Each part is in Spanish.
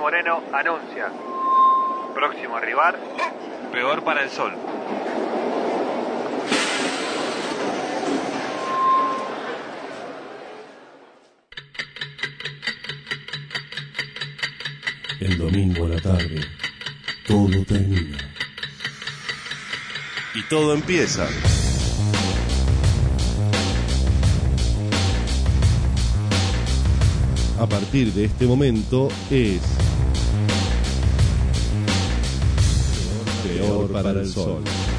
Moreno anuncia. Próximo rival, Peor para el Sol. El domingo a la tarde, todo termina. Y todo empieza. A partir de este momento es Peor para el Sol.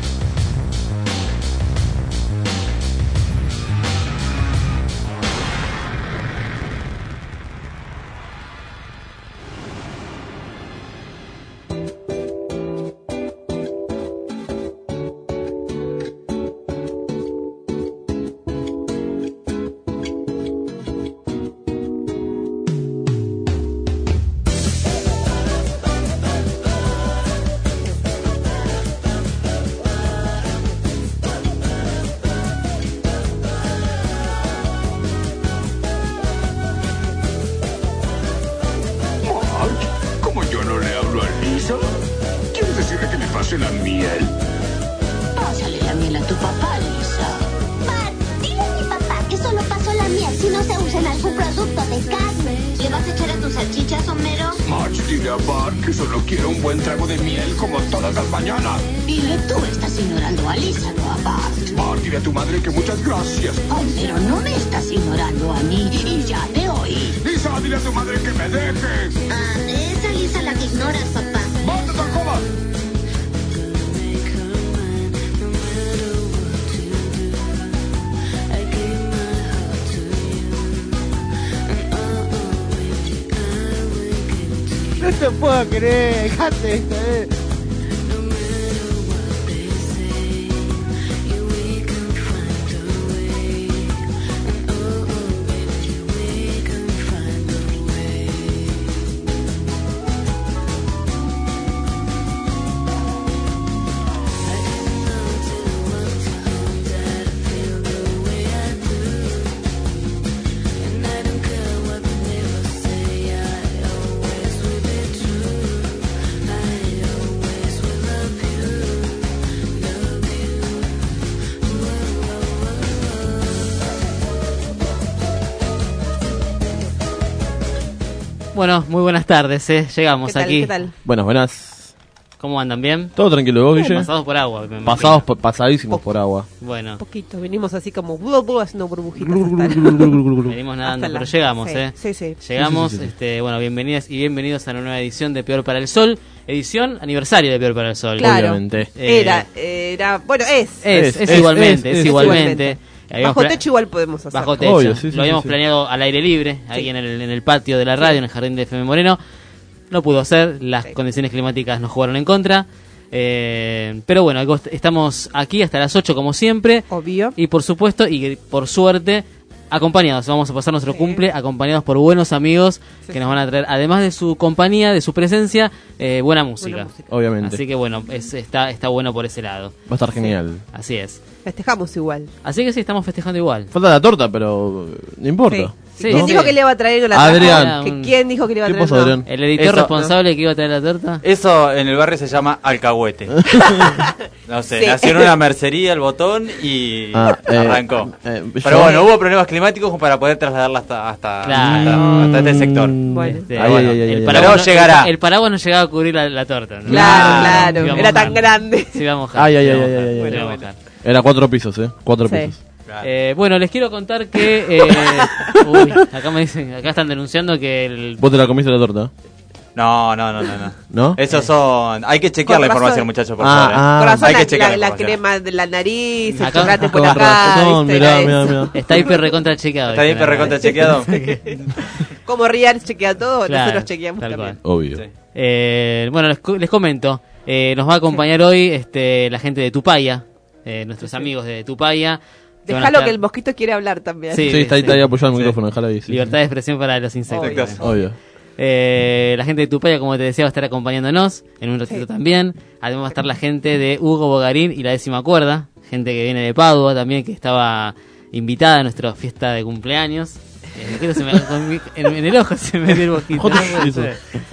No te puedo creer, dejate esto, Bueno, muy buenas tardes, llegamos aquí. ¿Qué tal? Buenas. ¿Cómo andan? ¿Bien? Todo tranquilo, ¿vos, Guille? Pasados por agua. Me imagino. Pasadísimos por agua. Bueno. Poquito, venimos así como haciendo burbujitas. Venimos nadando, pero llegamos, Sí. Llegamos, Sí. Bueno, bienvenidas y bienvenidos a una nueva edición de Peor para el Sol. Edición aniversario de Peor para el Sol. Claro. Obviamente. Es igualmente. Bajo techo igual podemos hacer. Bajo techo. Obvio, sí, lo habíamos planeado al aire libre, ahí en el patio de la radio, en el jardín de FM Moreno. No pudo ser, las condiciones climáticas nos jugaron en contra. Pero bueno, estamos aquí hasta las 8 como siempre. Obvio. Y por supuesto, y por suerte, acompañados. Vamos a pasar nuestro cumple acompañados por buenos amigos que nos van a traer, además de su compañía, de su presencia, buena música. Obviamente. Así que bueno, está bueno por ese lado. Va a estar genial. Así es. Festejamos igual. Así que sí, estamos festejando igual. Falta la torta, pero no importa. Sí, ¿Quién ¿no? dijo que le iba a traer la Adrián. torta? ¿Quién dijo que le iba a ¿Qué traer? pasó, Adrián? El editor Eso, responsable que iba a traer la torta. Eso en el barrio se llama alcahuete. No sé, Sí. nació en una mercería el botón y arrancó. Pero bueno, hubo problemas climáticos como para poder trasladarla hasta este sector. Bueno. El paraguas Pero llegará. El paraguas no llegaba a cubrir la torta, ¿no? Claro. Se iba a Era mojar. tan grande. Se iba a mojar. Ay. Se iba a mojar. Era 4 pisos, 4 Sí. pisos. Bueno, les quiero contar que uy, acá me dicen, acá están denunciando que el ¿Vos te la comiste la torta? No. ¿No? Esos son. Hay que chequear la Con razón. información, muchachos, por Ah, favor. ah. Con razón, Hay que chequear la información. crema de la nariz, el Acá- chocolate por Con acá. razón, ¿viste? mirá, Era eso. mirá. está hiper recontra chequeado. ¿Está bien, recontra chequeado? Como Rian chequea todo, Claro, nosotros chequeamos tal también. Obvio. Sí. Bueno, les comento. Nos va a acompañar hoy la gente de Tupaya, nuestros amigos de Tupaya. que van a Déjalo estar- que el mosquito quiere hablar también. Sí. Sí, está ahí apoyado el micrófono, déjala ahí. Sí. Libertad de expresión para los insectos. Obvio. Obvio. La gente de Tupaya, como te decía, va a estar acompañándonos en un ratito también. Además va a estar la gente de Hugo Bogarín y la 10ª cuerda, gente que viene de Padua también, que estaba invitada a nuestra fiesta de cumpleaños. En el ojo se me dio el mosquito. Joder, No puede eso. ser. Sí.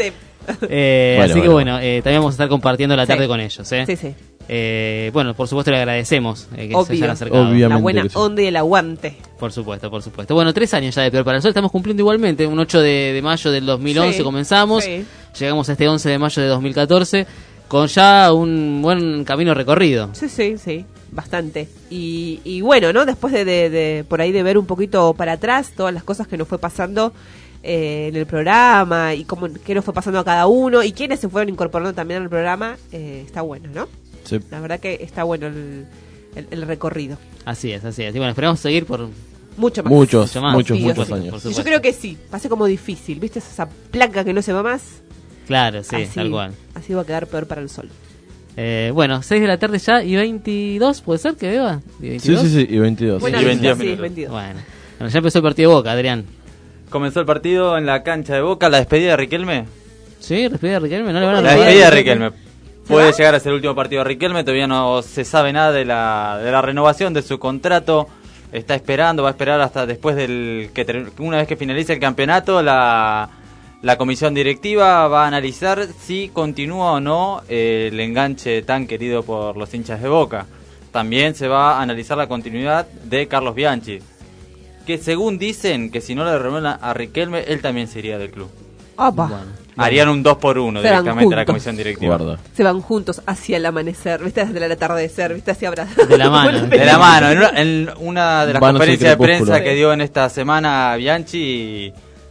Así que bueno, también vamos a estar compartiendo la tarde con ellos. Sí. Bueno, por supuesto le agradecemos que se hayan acercado. La buena onda y el aguante. Por supuesto. Bueno, 3 años ya de Peor para el Sol, estamos cumpliendo igualmente. Un 8 de mayo del 2011 comenzamos, llegamos a este 11 de mayo de 2014 con ya un buen camino recorrido. Sí, bastante. Y bueno, ¿no? Después de por ahí de ver un poquito para atrás todas las cosas que nos fue pasando en el programa y qué nos fue pasando a cada uno y quiénes se fueron incorporando también al programa, está bueno, ¿no? Sí. La verdad que está bueno el recorrido. Así es. Y bueno, esperamos seguir por muchos años. Y yo creo que sí, pasé como difícil, ¿viste? Esa placa que no se va más. Claro, sí, así, tal cual. Así va a quedar Peor para el Sol. Bueno, 6 de la tarde ya y 22, ¿puede ser que beba? Sí, y 22. Bueno, y 22 sí, minutos. 22. Bueno, ya empezó el partido de Boca, Adrián. Comenzó el partido en la cancha de Boca, la despedida de Riquelme. Sí, despedida de Riquelme, no le van a La despedida de Riquelme. Puede llegar a ser el último partido de Riquelme, todavía no se sabe nada de la renovación de su contrato. Está esperando, va a esperar hasta después una vez que finalice el campeonato, la comisión directiva va a analizar si continúa o no el enganche tan querido por los hinchas de Boca. También se va a analizar la continuidad de Carlos Bianchi, que según dicen que si no le renuevan a Riquelme, él también se iría del club. Opa. Bueno. Harían un 2-1 directamente a la comisión directiva. Guarda. Se van juntos hacia el amanecer, ¿viste? Desde el atardecer, ¿viste? Así abrazados. De la mano. De la mano. En una de las Van conferencias de crepúsculo. prensa que dio en esta semana Bianchi,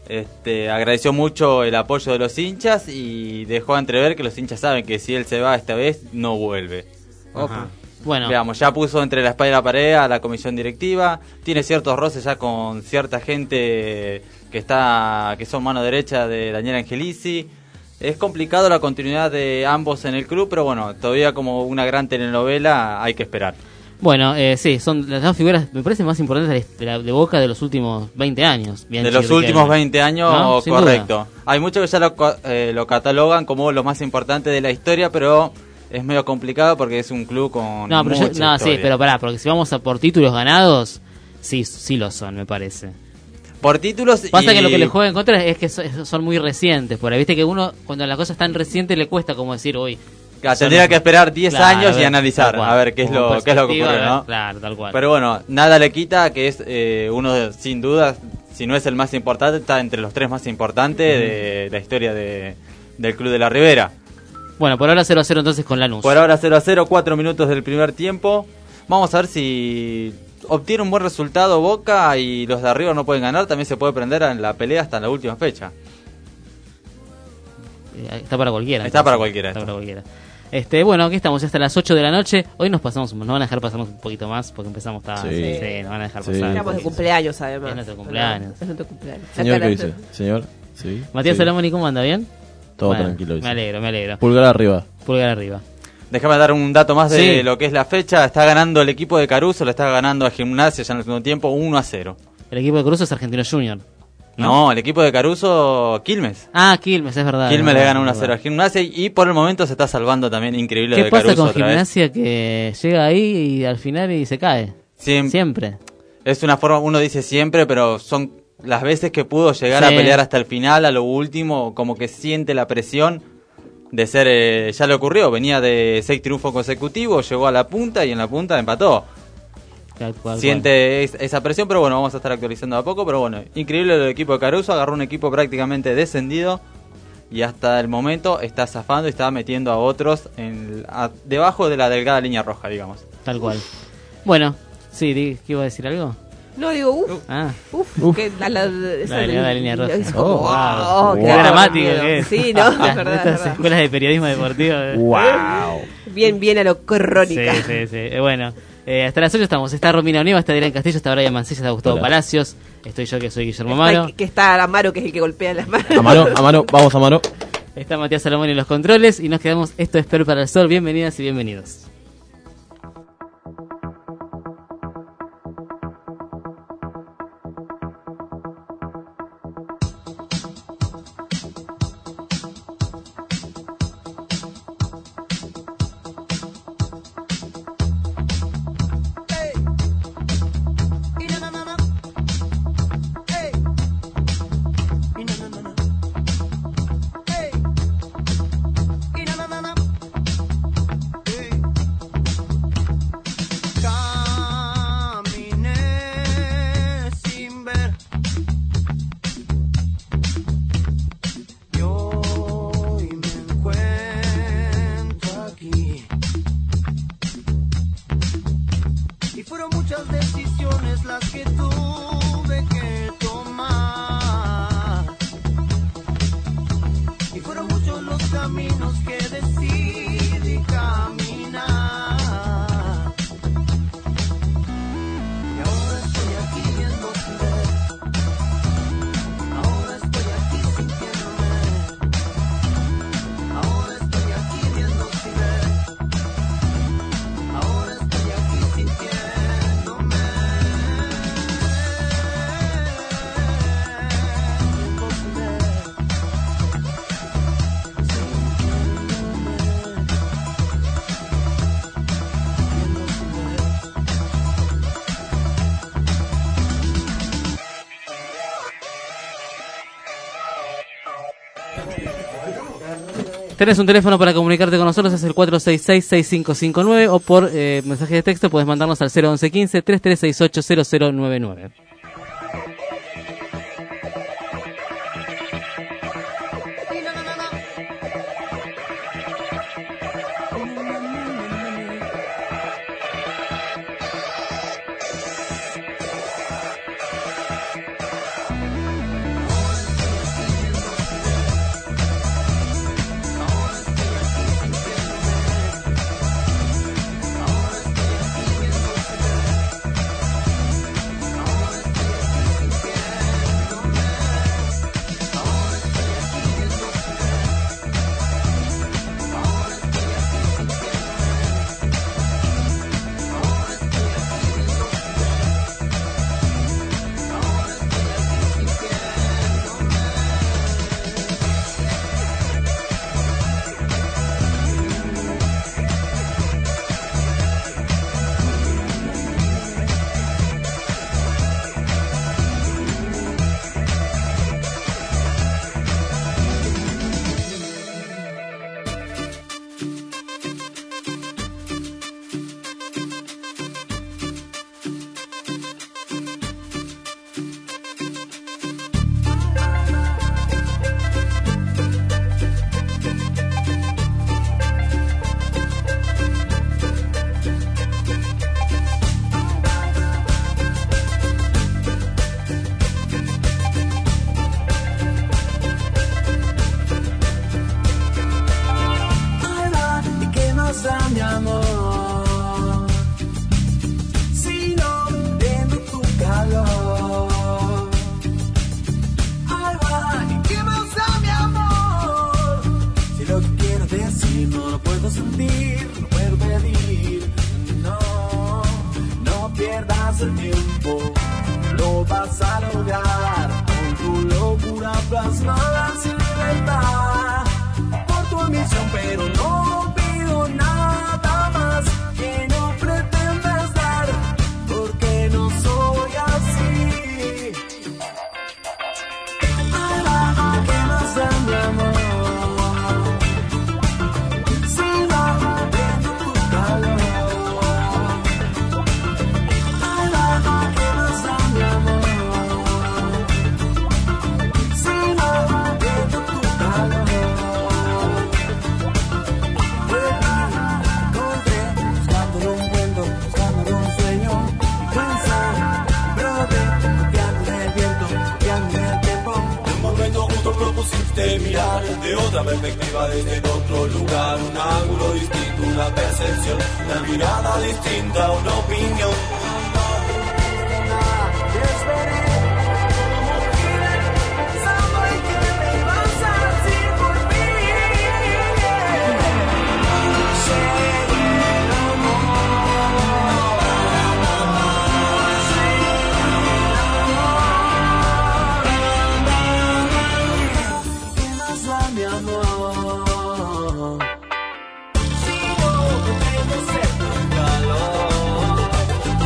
agradeció mucho el apoyo de los hinchas y dejó entrever que los hinchas saben que si él se va esta vez, no vuelve. Ajá. Bueno, Veamos, ya puso entre la espada y la pared a la comisión directiva, tiene ciertos roces ya con cierta gente que son mano derecha de Daniel Angelici. Es complicado la continuidad de ambos en el club, pero bueno, todavía como una gran telenovela hay que esperar. bueno, sí, son las dos figuras, me parece, más importantes de Boca de los últimos 20 años. Bianchi De los y últimos Riquelme. 20 años, ¿No? Sin correcto. duda. Hay muchos que ya lo catalogan como lo más importante de la historia, pero es medio complicado porque es un club con No, pero mucha sí, historia. pero pará, porque si vamos a por títulos ganados, sí lo son, me parece. Por títulos Pasa y... que lo que le juega en contra es que son muy recientes. Por ahí, viste que uno, cuando la cosa es tan reciente, le cuesta como decir, uy. tendría que esperar 10 Claro, años a ver, y analizar, tal cual. a ver qué es Como lo que perspectiva, ocurre, ¿no? Claro, tal cual. Pero bueno, nada le quita que es uno, sin duda, si no es el más importante, está entre los 3 más importantes de la historia del Club de la Ribera. Bueno, por ahora 0-0 entonces con Lanús. Por ahora 0-0, 4 minutos del primer tiempo. Vamos a ver si obtiene un buen resultado Boca y los de arriba no pueden ganar. También se puede prender en la pelea hasta la última fecha. Está para cualquiera. Está para cualquiera. Está para cualquiera. Bueno, aquí estamos hasta las 8 de la noche. Hoy nos van a dejar pasarnos un poquito más porque empezamos tarde. Sí. Nos van a dejar Sí. pasar. Estamos de cumpleaños, además. Es nuestro cumpleaños. Es nuestro cumpleaños. Señor, La ¿qué cara- dice? Señor, sí. Matías sí. Salamoni, ¿cómo anda? ¿Bien? Todo Bueno, tranquilo. dice. Me alegro. Pulgar arriba. Pulgar arriba. Déjame dar un dato más de Sí. lo que es la fecha. Está ganando el equipo de Caruso, le está ganando a Gimnasia ya en el segundo tiempo 1-0. El equipo de Cruz es Argentino Junior. No, el equipo de Caruso, Quilmes. Ah, Quilmes, es verdad. Quilmes es le verdad, gana es 1-0 a verdad. Gimnasia y por el momento se está salvando también increíble ¿Qué de pasa Caruso con otra vez. Gimnasia que llega ahí y al final y se cae? Siempre. Es una forma, uno dice siempre, pero son las veces que pudo llegar Sí. a pelear hasta el final, a lo último, como que siente la presión de ser, ya le ocurrió, venía de 6 triunfos consecutivos, llegó a la punta y en la punta empató. Tal cual. Siente esa presión, pero bueno, vamos a estar actualizando a poco, pero bueno, increíble el equipo de Caruso, agarró un equipo prácticamente descendido y hasta el momento está zafando y está metiendo a otros debajo de la delgada línea roja, digamos. Tal cual. Bueno, sí, ¿qué iba a decir algo? No, digo, que La delgada línea roja. Es como, wow. qué Qué dramático miedo. que es. Sí, no, es verdad, es Estas verdad. escuelas de periodismo deportivo. ¡Wow! Bien a lo crónica. Sí. Bueno, hasta las 8 estamos. Está Romina Oniva, está Adrián Castillo, está Brian Mancilla, está Gustavo Hola. Palacios. Estoy yo, que soy Guillermo Amaro. Que está Amaro, que es el que golpea las manos. Amaro, vamos Amaro. Está Matías Salomón en los controles. Y nos quedamos. Esto es Peor para el Sol. Bienvenidas y bienvenidos. decisiones las que tuve que tomar. Y fueron muchos los caminos que decidí caminar. Y ahora estoy aquí viendo tu ver. Ahora estoy aquí sintiéndome. Ahora estoy aquí viendo tu ver. Ahora estoy aquí sintiéndome. Viendo tu ver. Tenés un teléfono para comunicarte con nosotros, es el 466-6559 o por mensaje de texto puedes mandarnos al 011-15-3368-0099. El tiempo lo vas a lograr con tu locura plasmada sin libertad por tu ambición, pero no pido nada más que no pretendas dar, porque no soy así. Ay, ¿qué más da mi amor? Propusiste mirar de otra perspectiva desde otro lugar, un ángulo distinto, una percepción, una mirada distinta, una opinión. Si no tengo ser tu calor.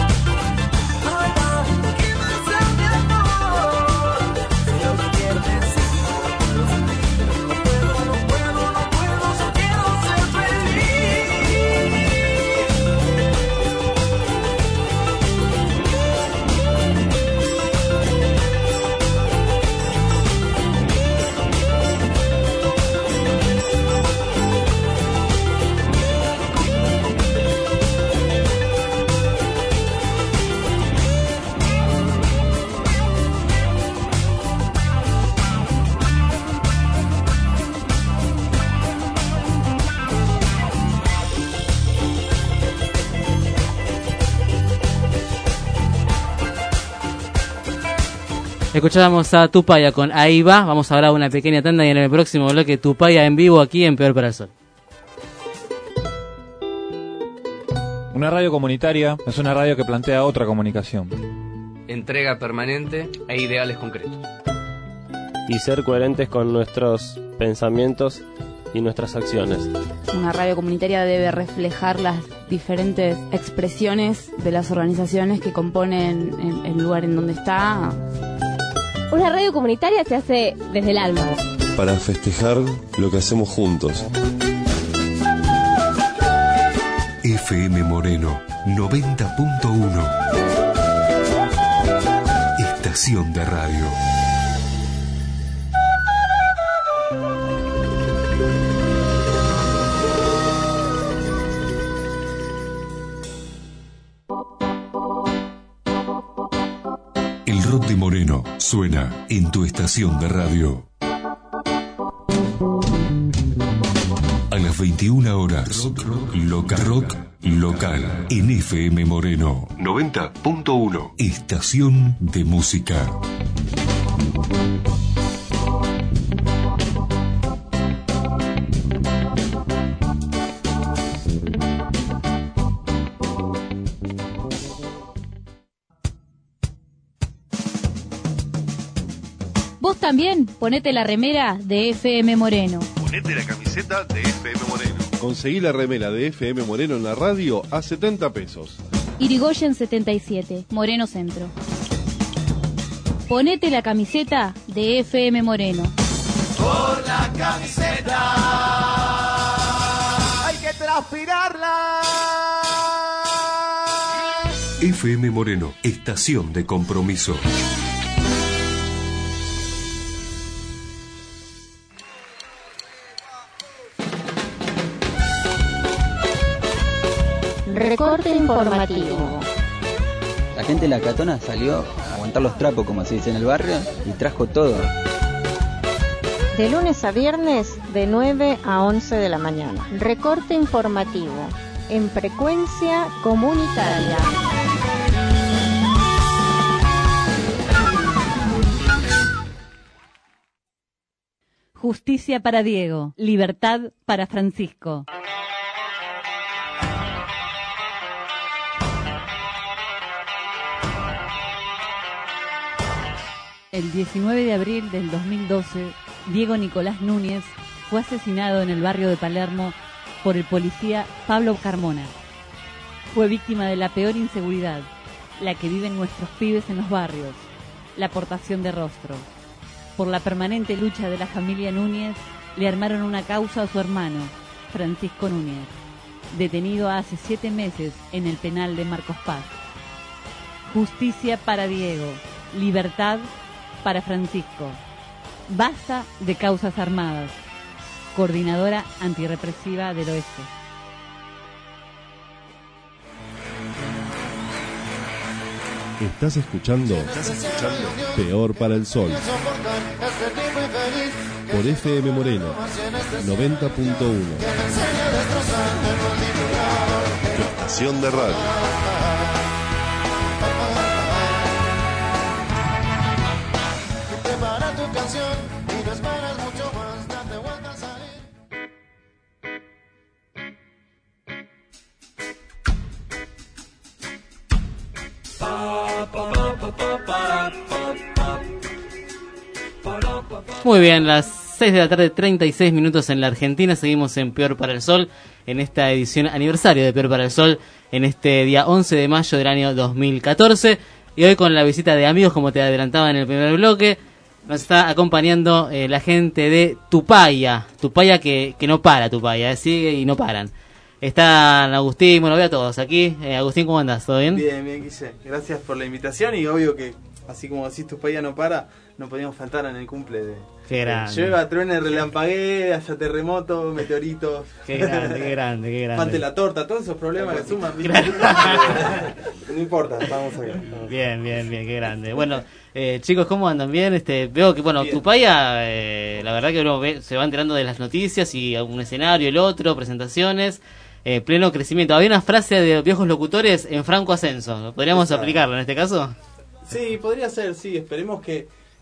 Escuchábamos a Tupaya con Ahí va. Vamos ahora a una pequeña tanda y en el próximo bloque Tupaya en vivo aquí en Peor para el Sol. Una radio comunitaria es una radio que plantea otra comunicación. Entrega permanente e ideales concretos. Y ser coherentes con nuestros pensamientos y nuestras acciones. Una radio comunitaria debe reflejar las diferentes expresiones de las organizaciones que componen el lugar en donde está. Una radio comunitaria se hace desde el alma. Para festejar lo que hacemos juntos. FM Moreno 90.1. Estación de radio. El rock de Moreno suena en tu estación de radio. A las 21 horas, rock local en FM Moreno 90.1. Estación de música. Vos también ponete la remera de FM Moreno. Ponete la camiseta de FM Moreno. Conseguí la remera de FM Moreno en la radio a 70 pesos. Irigoyen 77, Moreno Centro. Ponete la camiseta de FM Moreno. Por la camiseta hay que transpirarla. FM Moreno, estación de compromiso. Recorte informativo. La gente de la Catona salió a aguantar los trapos, como se dice en el barrio, y trajo todo. De lunes a viernes, de 9 a 11 de la mañana. Recorte informativo, en frecuencia comunitaria. Justicia para Diego, libertad para Francisco. El 19 de abril del 2012, Diego Nicolás Núñez fue asesinado en el barrio de Palermo por el policía Pablo Carmona. Fue víctima de la peor inseguridad, la que viven nuestros pibes en los barrios, la portación de rostro. Por la permanente lucha de la familia Núñez, le armaron una causa a su hermano, Francisco Núñez, detenido hace 7 meses en el penal de Marcos Paz. Justicia para Diego, libertad para Francisco. Basta de causas armadas. Coordinadora Antirrepresiva del Oeste. Estás escuchando Peor para el Sol. Por FM Moreno 90.1. Tu estación de radio. Prepara tu canción y no esperas mucho más, date vuelta a salir. Muy bien, las 6 de la tarde, 36 minutos en la Argentina. Seguimos en Peor para el Sol, en esta edición aniversario de Peor para el Sol, en este día 11 de mayo del año 2014. Y hoy con la visita de amigos, como te adelantaba en el primer bloque, nos está acompañando la gente de Tupaya. Tupaya que no para, Tupaya, sigue y no paran. Están Agustín, bueno, veo a todos aquí. Agustín, ¿cómo andás? ¿Todo bien? Bien, bien, Guille. Gracias por la invitación y obvio que, así como decís, Tupaya no para, no podíamos faltar en el cumple de... Qué grande. Llueva, truene, relampaguee, haya terremotos, meteoritos. Qué grande, qué grande, qué grande. Fante la torta, todos esos problemas que suman. No importa, estamos acá. Bien, bien, bien, qué grande. Bueno, chicos, ¿cómo andan? Bien, veo que, bueno, bien. Tupaya, la verdad que uno se va enterando de las noticias y un escenario, el otro, presentaciones, pleno crecimiento. Había una frase de viejos locutores en franco ascenso. ¿Podríamos aplicarla en este caso? Sí, podría ser, sí. Esperemos que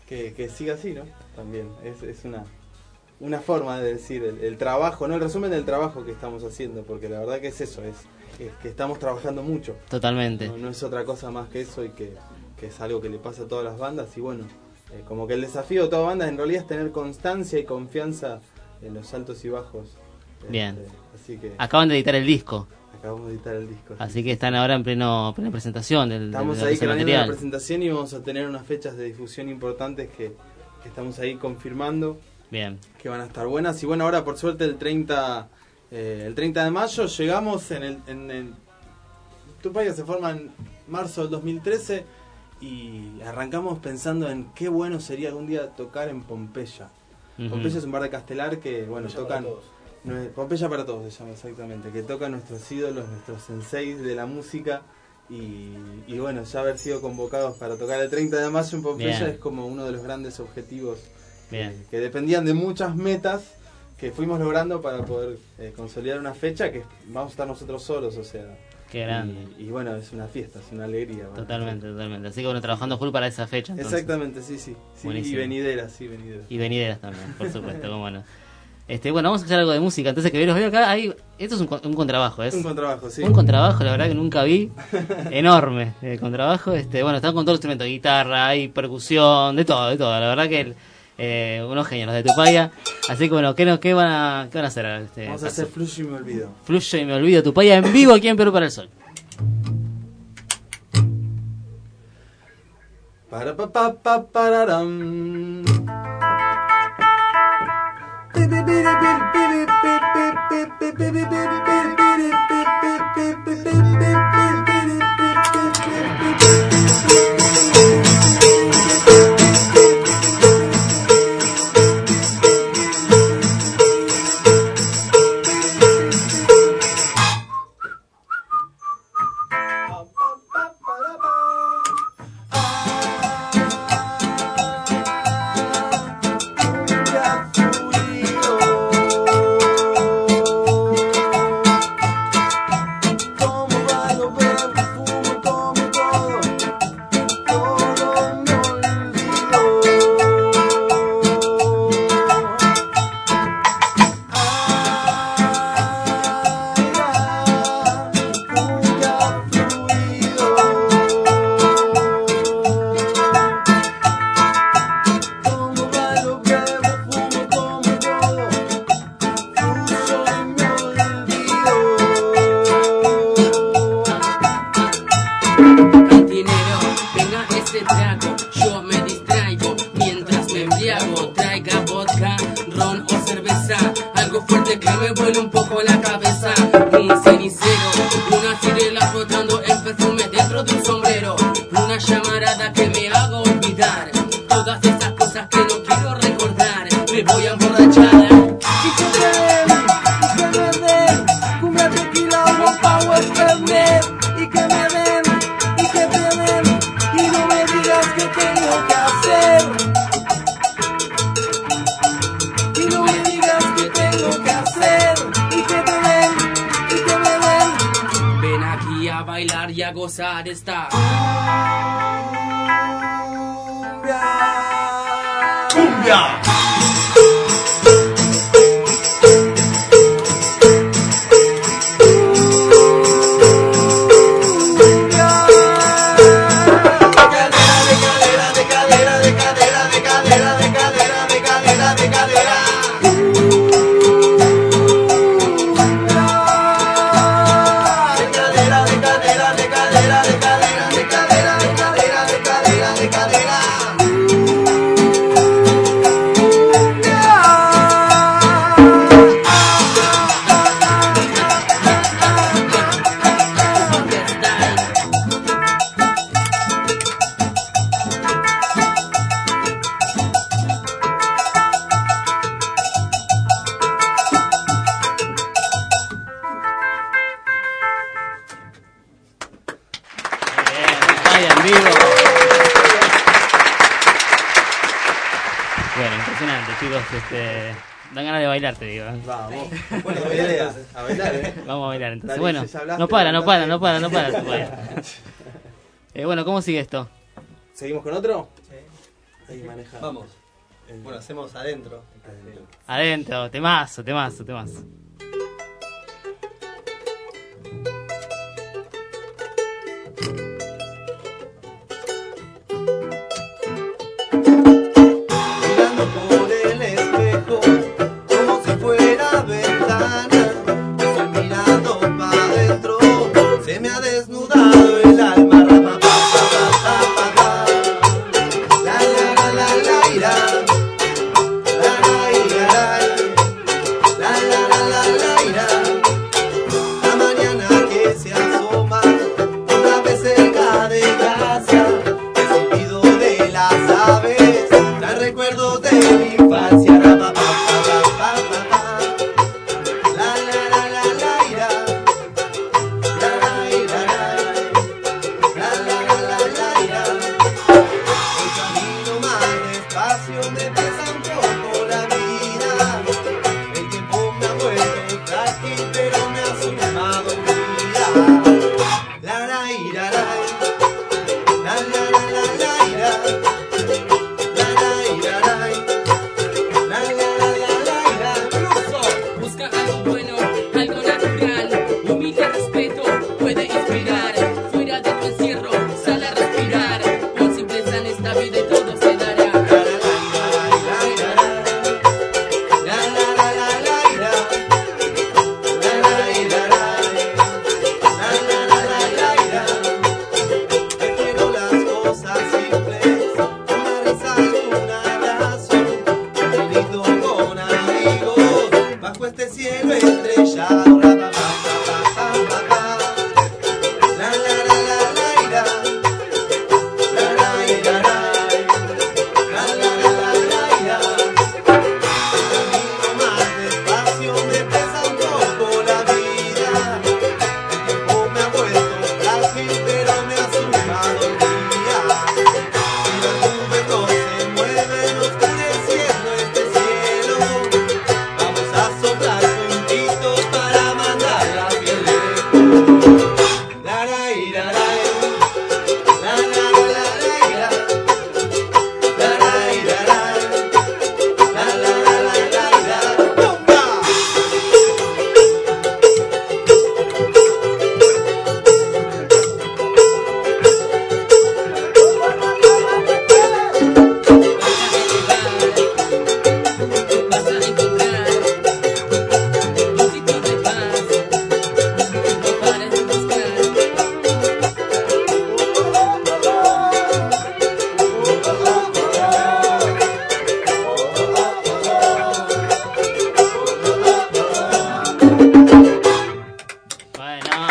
que siga así, ¿no? También es una forma de decir el trabajo, ¿no? El resumen del trabajo que estamos haciendo, porque la verdad que es eso, es que estamos trabajando mucho. Totalmente. No es otra cosa más que eso y que es algo que le pasa a todas las bandas y bueno, como que el desafío de toda banda en realidad es tener constancia y confianza en los altos y bajos. Bien. Así que acaban de editar el disco. Acabamos de editar el disco. Así que están ahora en plena presentación estamos ahí creando la presentación y vamos a tener unas fechas de difusión importantes que estamos ahí confirmando. Bien. Que van a estar buenas. Y bueno, ahora por suerte el 30 de mayo llegamos en el Tupaya se forma en marzo del 2013 y arrancamos pensando en qué bueno sería algún día tocar en Pompeya. Pompeya es un bar de Castelar que, bueno, tocan... Pompeya para todos se llama exactamente, que tocan nuestros ídolos, nuestros senseis de la música y bueno, ya haber sido convocados para tocar el 30 de mayo en Pompeya es como uno de los grandes objetivos que dependían de muchas metas que fuimos logrando para poder consolidar una fecha que vamos a estar nosotros solos, o sea... Qué grande. Y bueno, es una fiesta, es una alegría. Totalmente. Así que bueno, trabajando full para esa fecha. Entonces. Exactamente, sí. Y venideras. Y venideras también, por supuesto, cómo no. Bueno, vamos a escuchar algo de música. Entonces, que los veo acá, esto es un contrabajo, ¿es? Un contrabajo, sí. Un contrabajo, la verdad que nunca vi. Enorme, el contrabajo. Bueno, están con todos los instrumentos, guitarra, hay percusión, de todo. La verdad que unos genios los de Tupaya. Así que bueno, ¿qué van a hacer? Vamos a hacer Fluyo y me olvido. Fluyo y me olvido, Tupaya en vivo aquí en Perú para el Sol. Pararam. Bueno, impresionante, chicos. Dan ganas de bailar, te digo. Vamos. Bueno, a bailar, Vamos a bailar, entonces. Dale, Bueno, ya hablaste, no para. Bueno, ¿cómo sigue esto? ¿Seguimos con otro? Sí. ahí maneja. Vamos. Bueno, hacemos adentro. Adentro, temazo. Mirando por el espejo, como si fuera ventana, estoy mirando pa' adentro, se me ha desnudado el alma. La la la la la ira, la la ira, la la la la la ira. La mañana que se asoma, otra vez cerca de casa, el silbido de las aves, trae recuerdos de mi infancia. La la la la la ira, la la ira, la la la la ira. Hoy camino más despacio, me pesa un poco la vida. El tiempo me ha vuelto frágil, pero me ha sumado vida. La la ira, la la la la ira, la la ira, la la la ira. Incluso Busca algo bueno, algo natural, humilde respeto, puede inspirar. Fuera de tu encierro, sal a respirar, con simpleza en esta vida y todo se dará. Prefiero las cosas simples, una risa y un abrazo, un grito con amigos, bajo este cielo estrellado. La la la la la ira, la la ira, la la la la ira. Camino más despacio, me pesa un poco la vida. El tiempo me ha vuelto frágil, pero me ha sumado el día. Y las nubes no se mueven, oscureciendo este cielo. Vamos a soplar juntitos para mandar la piel lejos. La la ira, la la la la la ira, la la ira, la la la la ira. ¡Bomba! Vas a encontrar un sitio de paz, no pares de buscar. Bueno.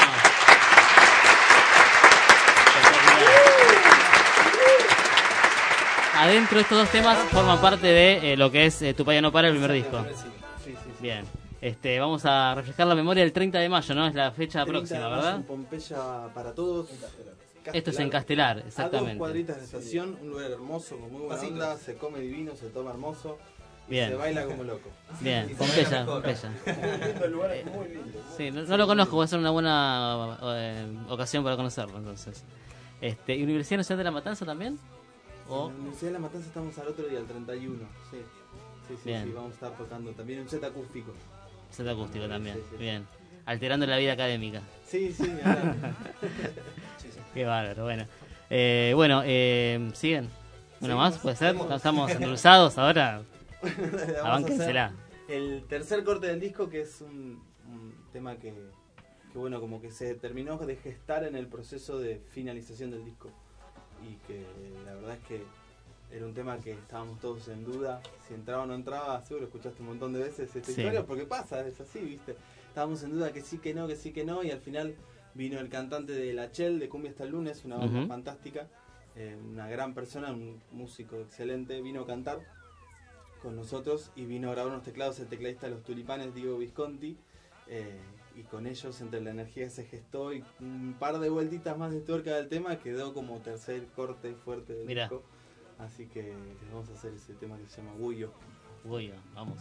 Adentro estos dos temas forman parte de lo que es Tu Paya No Para, el primer disco. Bien. Vamos a refrescar la memoria del 30 de mayo, ¿no? Es la fecha 30 próxima, de mayo ¿verdad? en Pompeya para todos. Esto es en Castelar, A 2 exactamente. cuadritas de estación, un lugar hermoso, con muy buena Pasitos. onda, se come divino, se toma hermoso y Bien. se baila como loco. Bien, Y se Pompeya, baila mejor. Pompeya. El lugar es muy lindo. Sí, no lo conozco, va a ser una buena ocasión para conocerlo, entonces. ¿Y Universidad Nacional de La Matanza también? ¿O? En la Universidad de La Matanza estamos al otro día, el 31. Sí, Bien. sí, vamos a estar tocando también un set acústico. Set acústico también, Sí, sí. bien. Alterando la vida académica. Sí, sí, claro. Qué bárbaro, bueno. ¿Siguen? ¿Una más? ¿Puede ser? Estamos endulzados ahora. Vamos a Abánquensela. hacer el tercer corte del disco, que es un tema que bueno, como que se terminó de gestar en el proceso de finalización del disco. Y que la verdad es que era un tema que estábamos todos en duda, si entraba o no entraba. Seguro escuchaste un montón de veces esta Sí. historia, porque pasa, es así, ¿viste? Estábamos en duda que sí, que no, y al final vino el cantante de La Chel, de Cumbia hasta el lunes, una banda Ujú. fantástica, una gran persona, un músico excelente, vino a cantar con nosotros y vino a grabar unos teclados el tecladista de Los Tulipanes, Diego Visconti, y con ellos, entre la energía que se gestó y un par de vueltitas más de tuerca del tema, quedó como tercer corte fuerte del Mirá. disco. Así que les vamos a hacer ese tema que se llama Guyo. Guyo, vamos.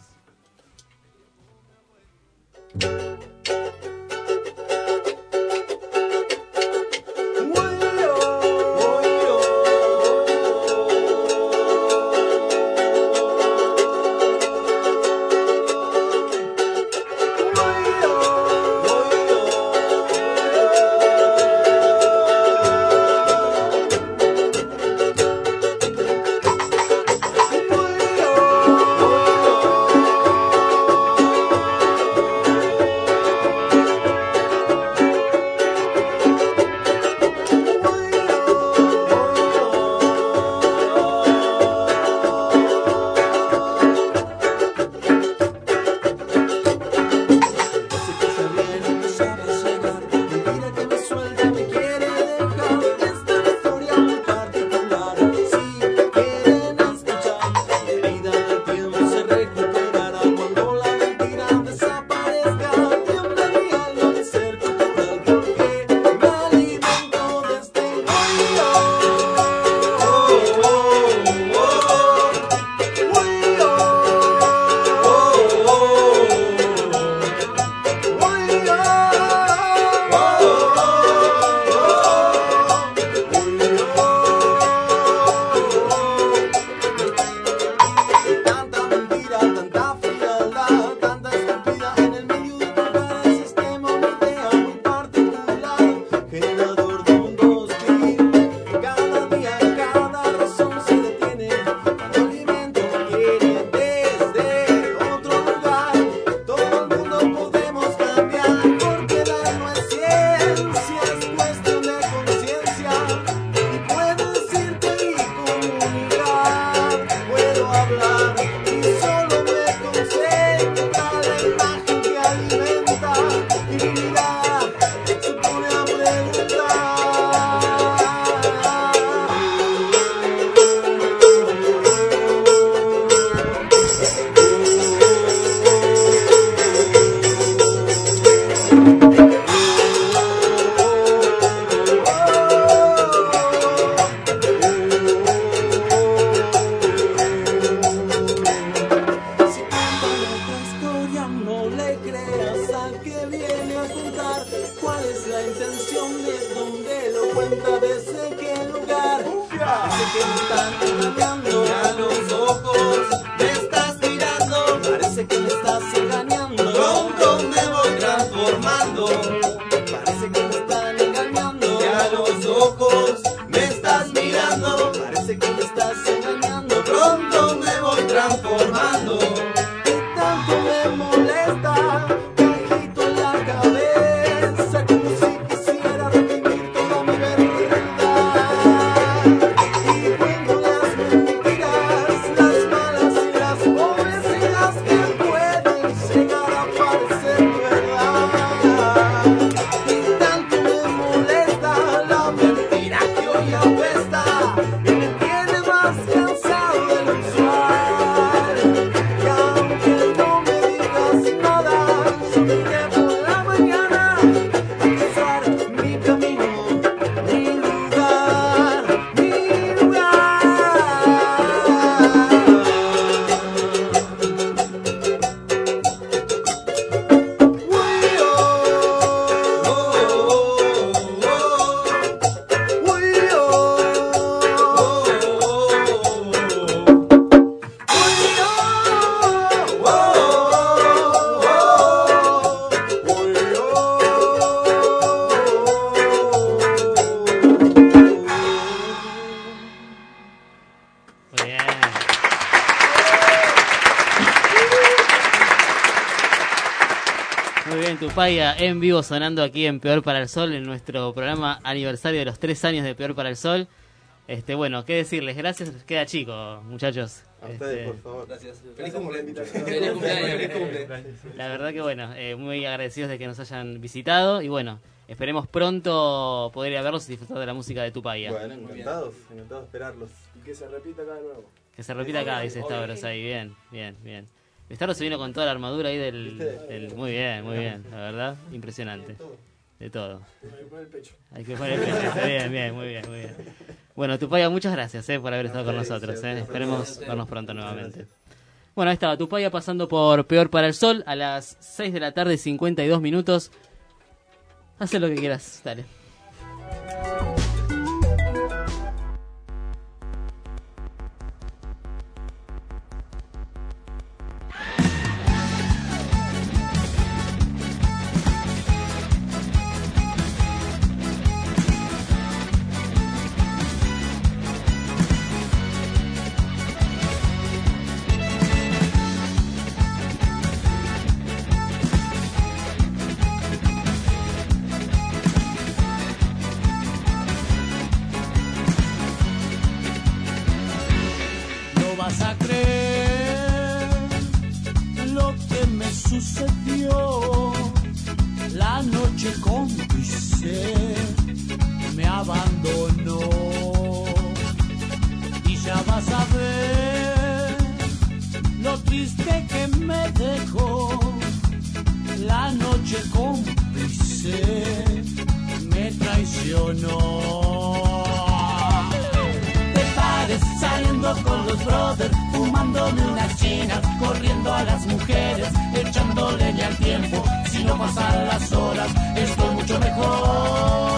que me están engañando. Y a los ojos me estás mirando, parece que me estás engañando. Pronto me voy transformando, parece que me están engañando. Y a los ojos me estás mirando, parece que me estás engañando. Pronto me voy transformando. Y tanto me molesta, bajito en la cabeza, como si quisiera redimir toda mi verdad. Y cuento las mentiras, las malas y las pobres, y las que pueden llegar a parecer verdad. Y tanto me molesta la mentira que hoy apesta, y me tiene más cansado de lo usual. Y aunque no me digas nada, yo te iré por la mañana a empezar mi camino, mi lugar, mi lugar. Muy bien. Muy bien, Tupaya en vivo sonando aquí en Peor para el Sol, en nuestro programa aniversario de los 3 años de Peor para el Sol. Bueno, qué decirles, gracias, queda chico, muchachos. A ustedes, por favor. Gracias. Feliz cumpleaños. Feliz cumpleaños. La verdad que bueno, muy agradecidos de que nos hayan visitado y bueno, esperemos pronto poder ir a verlos y disfrutar de la música de Tupaya. Bueno, encantados de esperarlos. Y que se repita acá de nuevo. Que se repita acá, dice Stavros ahí, bien. Stavros se vino con toda la armadura ahí del... Muy bien, la verdad, impresionante. De todo. Hay que poner el pecho. Hay que poner el pecho, bien, muy bien. Bueno, Tupaya, muchas gracias por haber estado con nosotros. Esperemos vernos pronto nuevamente. Bueno, ahí estaba Tupaya pasando por Peor para el Sol a las 6 de la tarde, 52 minutos. Haz lo que quieras, dale. No vas a creer lo que me sucedió. La noche cómplice me abandonó. Y ya vas a ver lo triste que me dejó. La noche cómplice me traicionó. Saliendo con los brothers, fumándome unas chinas, corriendo a las mujeres, echándole leña al tiempo. Si no pasan las horas, estoy mucho mejor.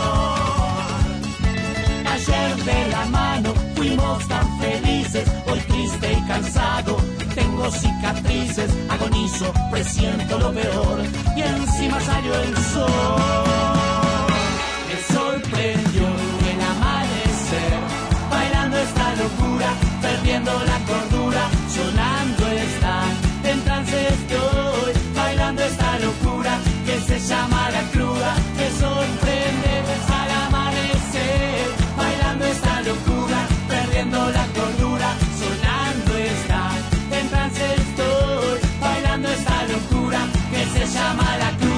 Ayer de la mano fuimos tan felices, hoy triste y cansado, tengo cicatrices, agonizo, presiento lo peor, y encima salió el sol. Me sorprendió el amanecer, bailando esta locura, perdiendo la cordura, sonando esta, en trance estoy, bailando esta locura que se llama la cruda, me sorprende al amanecer, bailando esta locura, perdiendo la cordura, sonando esta, en trance estoy, bailando esta locura que se llama la cruda.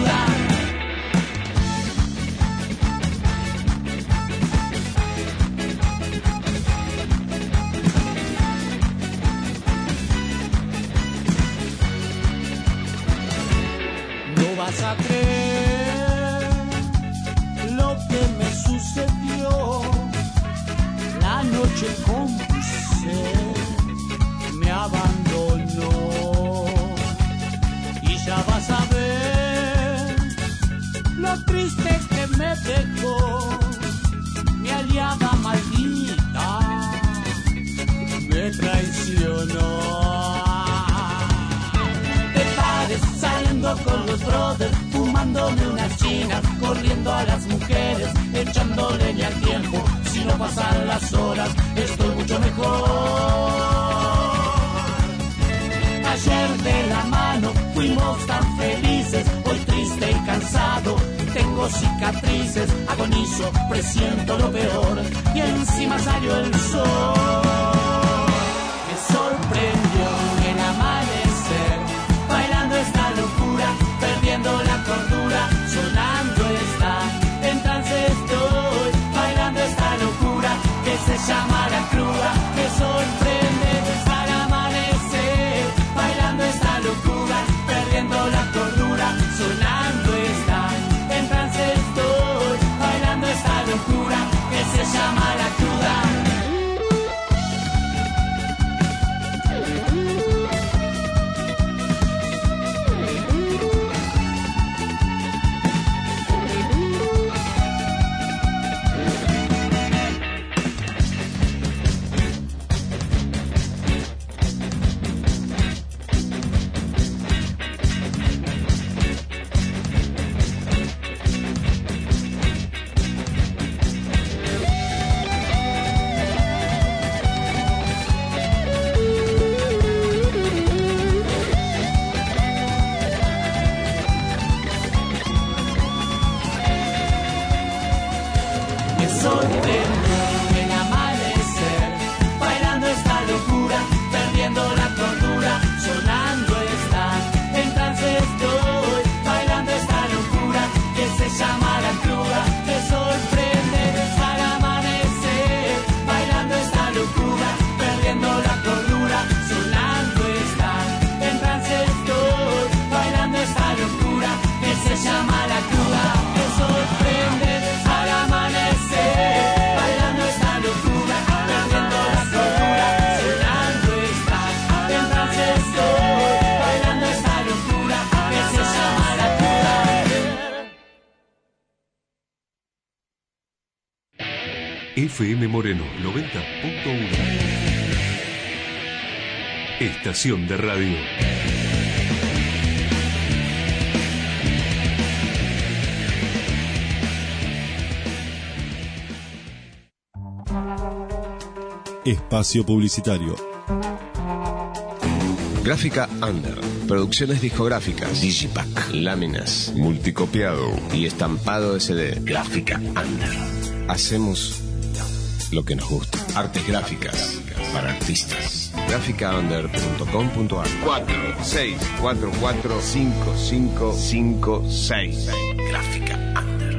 Vas a creer lo que me sucedió. La noche cómplice me abandonó. Y ya vas a ver lo triste que me dejó mi aliada maldita. comiéndome unas chinas, corriendo a las mujeres, echando leña al tiempo. Si no pasan las horas, estoy mucho mejor. Ayer de la mano fuimos tan felices, hoy triste y cansado, tengo cicatrices, agonizo, presiento lo peor, y encima salió el sol. Me sorprendió el amanecer, bailando esta locura, perdiendo la cordura, sonando está, en trance estoy, bailando esta locura, que se llama la cruda, me sorprende al amanecer, bailando esta locura, perdiendo la cordura, sonando está, en trance estoy, bailando esta locura, que se llama la cruda. FM Moreno 90.1. Estación de radio. Espacio publicitario. Gráfica Under. Producciones discográficas. Digipack. Láminas. Multicopiado. Y estampado de CD. Gráfica Under. Hacemos lo que nos gusta. Artes gráficas para artistas. Graficaunder.com.ar 46445556. Gráfica Under.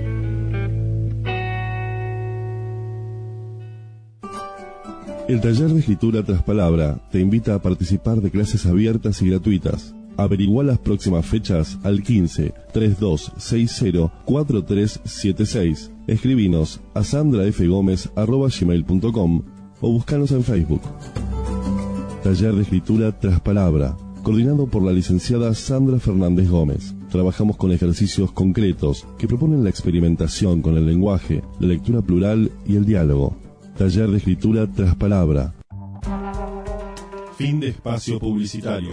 El taller de escritura tras palabra te invita a participar de clases abiertas y gratuitas. Averigua las próximas fechas al 15 3260 4376. Escribinos a sandrafgomez@gmail.com o buscanos en Facebook. Taller de escritura tras palabra, coordinado por la licenciada Sandra Fernández Gómez. Trabajamos con ejercicios concretos que proponen la experimentación con el lenguaje, la lectura plural y el diálogo. Taller de escritura tras palabra. Fin de espacio publicitario.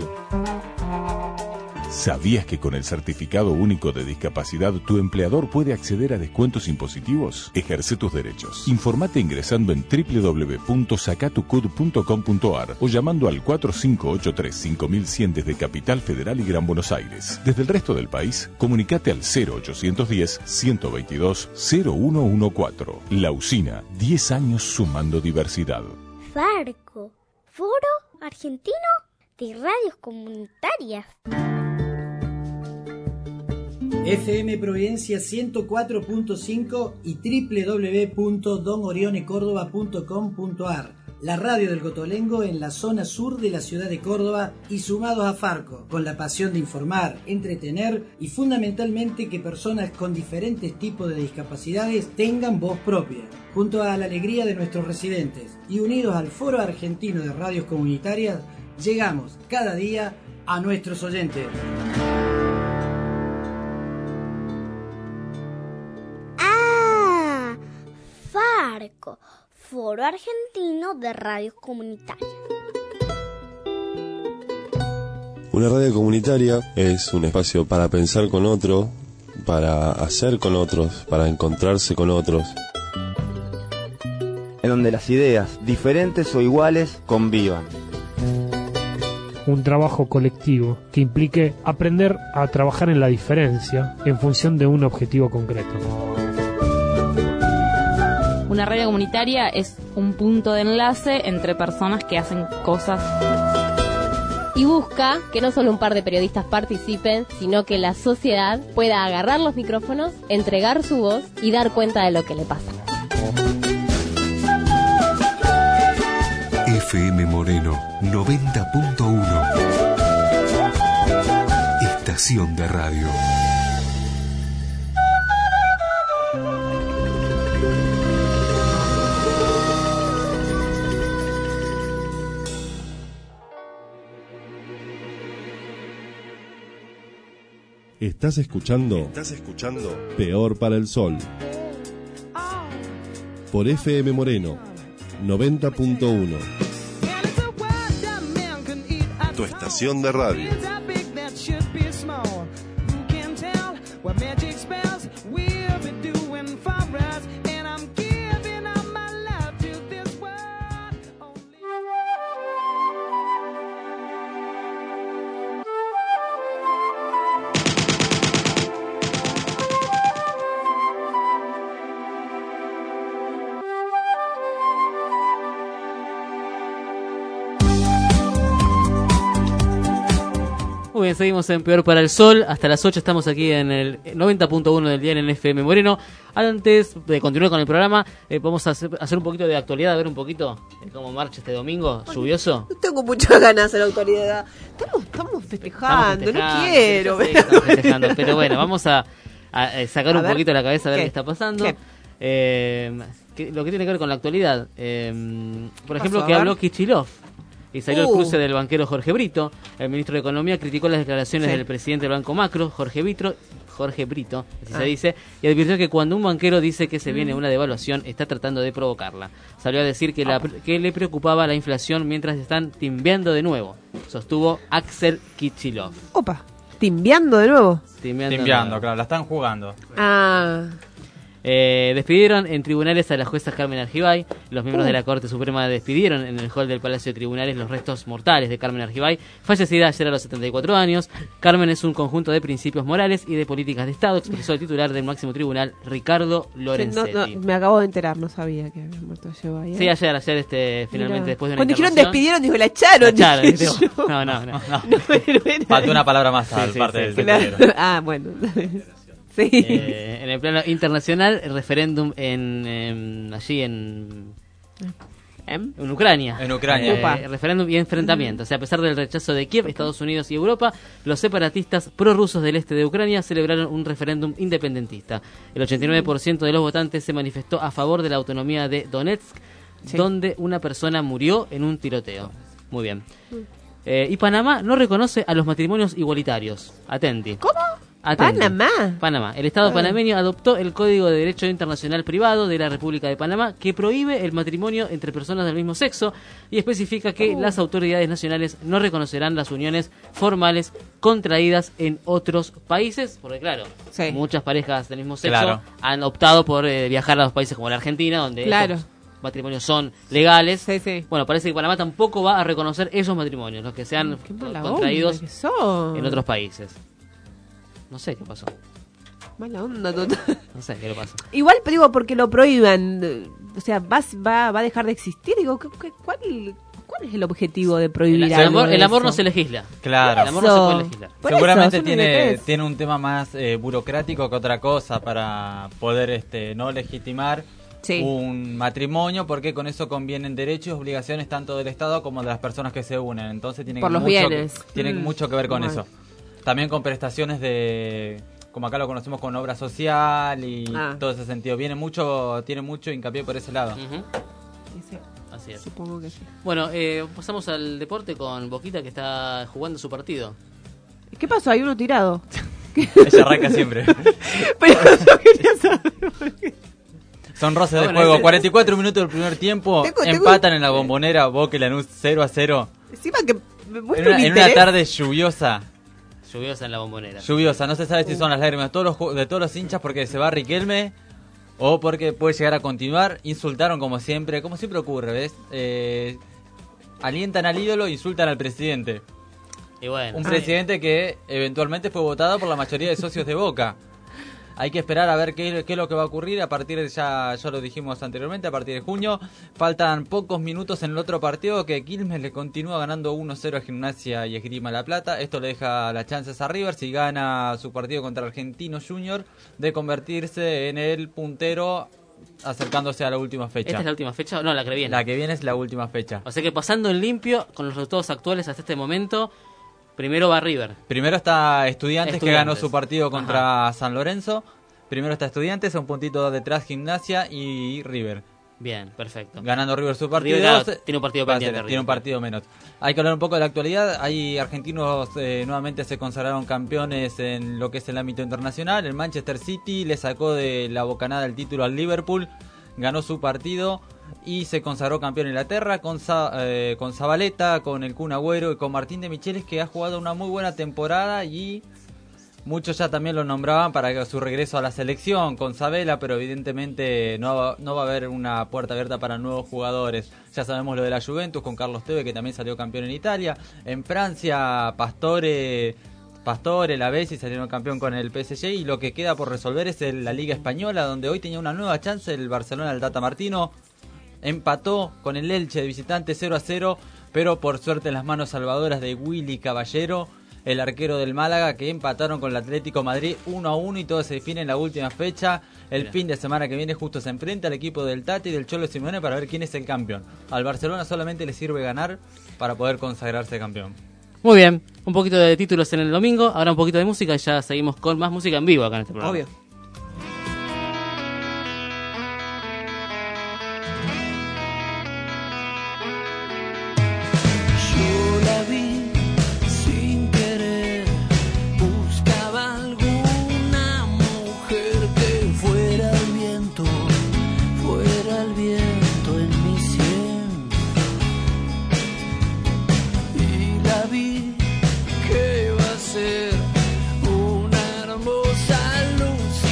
¿Sabías que con el Certificado Único de Discapacidad tu empleador puede acceder a descuentos impositivos? Ejerce tus derechos. Informate ingresando en www.sacatucud.com.ar o llamando al 4583-5100 desde Capital Federal y Gran Buenos Aires. Desde el resto del país, comunicate al 0810-122-0114. La Usina, 10 años sumando diversidad. Farco, Foro Argentino de Radios Comunitarias. FM Providencia 104.5 y www.donorionecordoba.com.ar. La radio del Cotolengo en la zona sur de la ciudad de Córdoba y sumados a Farco, con la pasión de informar, entretener y fundamentalmente que personas con diferentes tipos de discapacidades tengan voz propia. Junto a la alegría de nuestros residentes y unidos al Foro Argentino de Radios Comunitarias, llegamos cada día a nuestros oyentes. Farco, Foro Argentino de Radios Comunitarias. Una radio comunitaria es un espacio para pensar con otro, para hacer con otros, para encontrarse con otros. En donde las ideas, diferentes o iguales, convivan. Un trabajo colectivo que implique aprender a trabajar en la diferencia en función de un objetivo concreto. Una radio comunitaria es un punto de enlace entre personas que hacen cosas. Y busca que no solo un par de periodistas participen, sino que la sociedad pueda agarrar los micrófonos, entregar su voz y dar cuenta de lo que le pasa. FM Moreno 90.1. Estación de radio. ¿Estás escuchando? Peor para el Sol. Por FM Moreno 90.1. Tu estación de radio. Muy bien, seguimos en Peor para el Sol. Hasta las 8 estamos aquí en el 90.1 del día en FM Moreno. Antes de continuar con el programa, vamos a hacer un poquito de actualidad, a ver un poquito cómo marcha este domingo lluvioso. No tengo muchas ganas de la autoridad. Estamos festejando, no quiero. Estamos festejando, pero bueno, vamos a sacar un poquito de la cabeza a ver qué está pasando. Lo que tiene que ver con la actualidad. Por ejemplo, que habló Kicillof. Y salió el cruce del banquero Jorge Brito. El ministro de Economía criticó las declaraciones del presidente del Banco Macro, Jorge Brito, así se dice, y advirtió que cuando un banquero dice que se viene una devaluación, está tratando de provocarla. Salió a decir que le preocupaba la inflación mientras están timbeando de nuevo, sostuvo Axel Kicillof. Opa, ¿timbeando de nuevo? Timbeando, claro, la están jugando. Despidieron en tribunales a la jueza Carmen Argibay. Los miembros de la Corte Suprema despidieron en el hall del Palacio de Tribunales los restos mortales de Carmen Argibay, fallecida ayer a los 74 años. Carmen es un conjunto de principios morales y de políticas de Estado, expresó el titular del máximo tribunal, Ricardo Lorenzetti. Me acabo de enterar, no sabía que había muerto Argibay. Sí, ayer finalmente, después de una cuando dijeron internación, despidieron, dijo, la echaron. No. Faltó una palabra más al parte del claro. Bueno. Sí. En el plano internacional, el referéndum allí en Ucrania. En Ucrania. Referéndum y enfrentamiento. O sea, a pesar del rechazo de Kiev, Estados Unidos y Europa, los separatistas prorrusos del este de Ucrania celebraron un referéndum independentista. El 89% de los votantes se manifestó a favor de la autonomía de Donetsk, donde una persona murió en un tiroteo. Muy bien. Y Panamá no reconoce a los matrimonios igualitarios. Atenti. ¿Cómo? Panamá. El Estado panameño adoptó el Código de Derecho Internacional Privado de la República de Panamá, que prohíbe el matrimonio entre personas del mismo sexo y especifica que las autoridades nacionales no reconocerán las uniones formales contraídas en otros países, porque claro, muchas parejas del mismo sexo han optado por viajar a los países como la Argentina, donde estos matrimonios son legales. Bueno, parece que Panamá tampoco va a reconocer esos matrimonios, los que sean contraídos en otros países. No sé qué pasó. Mala onda total. No sé qué le pasa. Igual, digo, porque lo prohíban, o sea, va a dejar de existir. Digo, ¿cuál es el objetivo de prohibir algo? El amor no se legisla. Claro. El amor no se puede legislar. Seguramente tiene un tema más burocrático que otra cosa para poder no legitimar un matrimonio, porque con eso convienen derechos y obligaciones tanto del Estado como de las personas que se unen. Entonces tiene mucho que ver con eso. También con prestaciones como acá lo conocemos, con obra social y todo ese sentido. Tiene mucho hincapié por ese lado. Así es. Supongo que sí. Bueno, pasamos al deporte con Boquita, que está jugando su partido. ¿Qué pasó? Hay uno tirado. Ella arranca siempre. Pero yo quería saber por qué. Son roces de juego. 44 minutos del primer tiempo. Empatan en la Bombonera. Boca y Lanús 0-0. Encima que me muestra en una tarde lluviosa. Lluviosa en la Bombonera. Lluviosa, no se sabe si son las lágrimas de todos los hinchas porque se va Riquelme o porque puede llegar a continuar. Insultaron como siempre ocurre, ¿ves? Alientan al ídolo, insultan al presidente. Y bueno, un presidente que eventualmente fue votado por la mayoría de socios de Boca. Hay que esperar a ver qué es lo que va a ocurrir a partir de, ya lo dijimos anteriormente, a partir de junio. Faltan pocos minutos en el otro partido que Quilmes le continúa ganando 1-0 a Gimnasia y Esgrima La Plata. Esto le deja las chances a River, si gana su partido contra Argentino Junior, de convertirse en el puntero acercándose a la última fecha. ¿Esta es la última fecha? No, la que viene. La que viene es la última fecha. O sea que pasando en limpio con los resultados actuales hasta este momento, primero va River. Primero está Estudiantes, que ganó su partido contra San Lorenzo. Primero está Estudiantes, un puntito detrás Gimnasia y River. Bien, perfecto. Ganando River su partido. River, claro, tiene un partido pendiente. Tiene un partido menos. Hay que hablar un poco de la actualidad. Hay argentinos nuevamente se consagraron campeones en lo que es el ámbito internacional. El Manchester City le sacó de la bocanada el título al Liverpool. Ganó su partido y se consagró campeón en Inglaterra con Zabaleta, con el Kun Agüero y con Martín de Michelis, que ha jugado una muy buena temporada y muchos ya también lo nombraban para su regreso a la selección con Sabela, pero evidentemente no va a haber una puerta abierta para nuevos jugadores. Ya sabemos lo de la Juventus con Carlos Tevez, que también salió campeón en Italia. En Francia, Pastore, la Bessi salieron campeón con el PSG, y lo que queda por resolver es la Liga Española, donde hoy tenía una nueva chance el Barcelona del Tata Martino. Empató con el Elche de visitante 0-0, pero por suerte en las manos salvadoras de Willy Caballero, el arquero del Málaga, que empataron con el Atlético Madrid 1-1 y todo se define en la última fecha. El fin de semana que viene justo se enfrenta al equipo del Tati y del Cholo Simeone para ver quién es el campeón. Al Barcelona solamente le sirve ganar para poder consagrarse campeón. Muy bien, un poquito de títulos en el domingo, ahora un poquito de música y ya seguimos con más música en vivo acá en este programa. Obvio. Una hermosa luz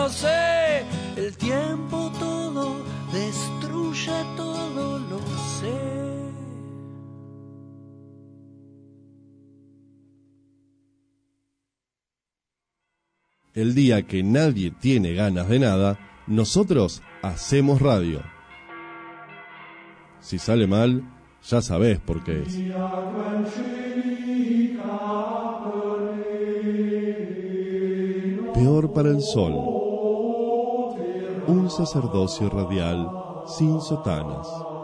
lo sé. El tiempo todo destruye todo, lo sé. El día que nadie tiene ganas de nada, nosotros hacemos radio. Si sale mal, ya sabés por qué es. Peor para el sol. Un sacerdocio radial sin sotanas.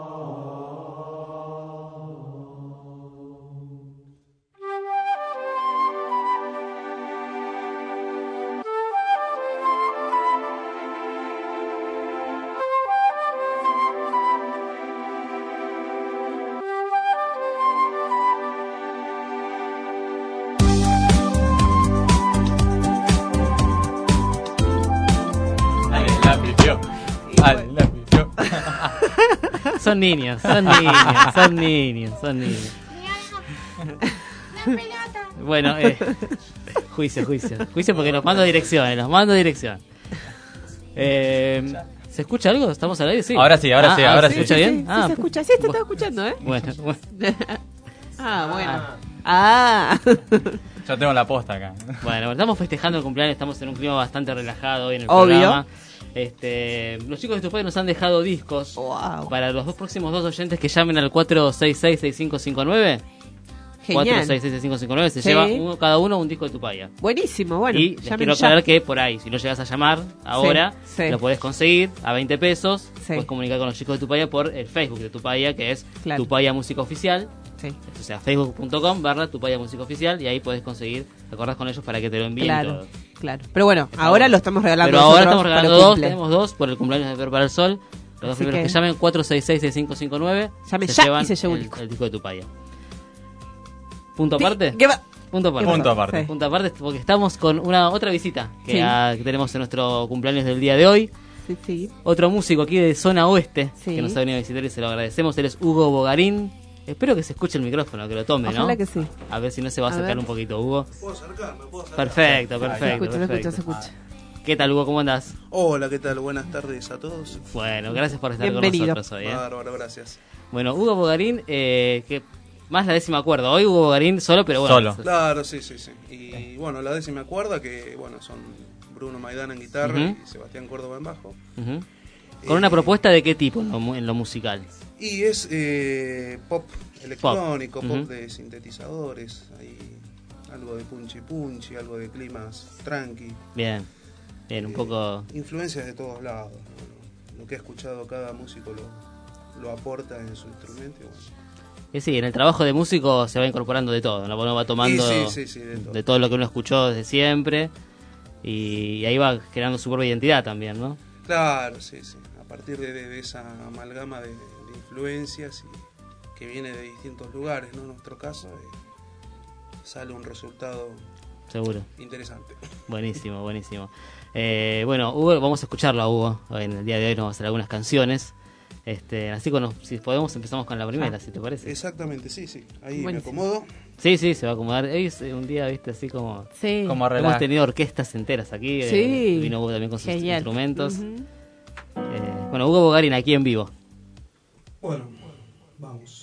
Son niños. Bueno, juicio porque los mando a dirección, ¿se escucha algo? ¿Estamos al aire? Sí. Ahora sí. ¿Se escucha bien? Sí, se escucha, sí, te estaba escuchando, ¿eh? Bueno. Yo tengo la posta acá. Bueno, estamos festejando el cumpleaños, estamos en un clima bastante relajado hoy en el programa. Los chicos de Tu País nos han dejado discos para los próximos dos oyentes que llamen al 466-6559. Genial. 466-6559 se lleva cada uno un disco de Tupaya. Buenísimo, bueno. Y les quiero aclarar que por ahí, si no llegas a llamar ahora, lo podés conseguir a 20 pesos. Puedes comunicar con los chicos de Tupaya por el Facebook de Tupaya, que es Tupaya Música Oficial. O sea, facebook.com/Tupaya Música Oficial, y ahí podés conseguir, te acordás con ellos para que te lo envíen todo. Claro. Pero bueno, ahora lo estamos regalando. Pero ahora estamos regalando dos, tenemos dos por el cumpleaños de Peor para el Sol. Los dos primeros que llamen 466-6559 llamen se ya llevan y se lleva un disco. El disco de Tupaya. ¿Punto aparte? Punto aparte, porque estamos con otra visita que tenemos en nuestro cumpleaños del día de hoy. Otro músico aquí de Zona Oeste que nos ha venido a visitar y se lo agradecemos. Él es Hugo Bogarín. Espero que se escuche el micrófono, que lo tome, ¿no? Ojalá que sí. A ver si no se va a acercar un poquito, Hugo. ¿Me puedo acercar? Perfecto. Se escucha. ¿Qué tal, Hugo? ¿Cómo andás? Hola, ¿qué tal? Buenas tardes a todos. Bueno, gracias por estar con nosotros hoy. Bárbaro, gracias. Bueno, Hugo Bogarín, que más la décima cuerda. Hoy Hugo Bogarín solo, pero bueno. Solo. Claro, sí. Y bueno, la décima cuerda, que bueno, son Bruno Maidana en guitarra y Sebastián Córdoba en bajo. ¿Con una propuesta de qué tipo en lo musical? Y es pop electrónico, pop de sintetizadores, hay algo de punchi, algo de climas tranqui. Bien, un poco... Influencias de todos lados. Bueno, lo que ha escuchado cada músico lo aporta en su instrumento. Y sí, en el trabajo de músico se va incorporando de todo, ¿no? Uno va tomando de todo lo que uno escuchó desde siempre y ahí va generando su propia identidad también, ¿no? Claro, sí. A partir de esa amalgama de influencias que viene de distintos lugares, ¿no? En nuestro caso sale un resultado seguro interesante. Buenísimo. Bueno, Hugo, vamos a escucharlo a Hugo. En el día de hoy nos vamos a hacer algunas canciones. Así que si podemos empezamos con la primera, si te parece. Exactamente, sí. Ahí buenísimo. Me acomodo. Sí, se va a acomodar. Hoy es un día, viste, así como... Como hemos tenido orquestas enteras aquí. Vino Hugo también con sus instrumentos. Bueno, Hugo Bogarín aquí en vivo. Bueno, vamos.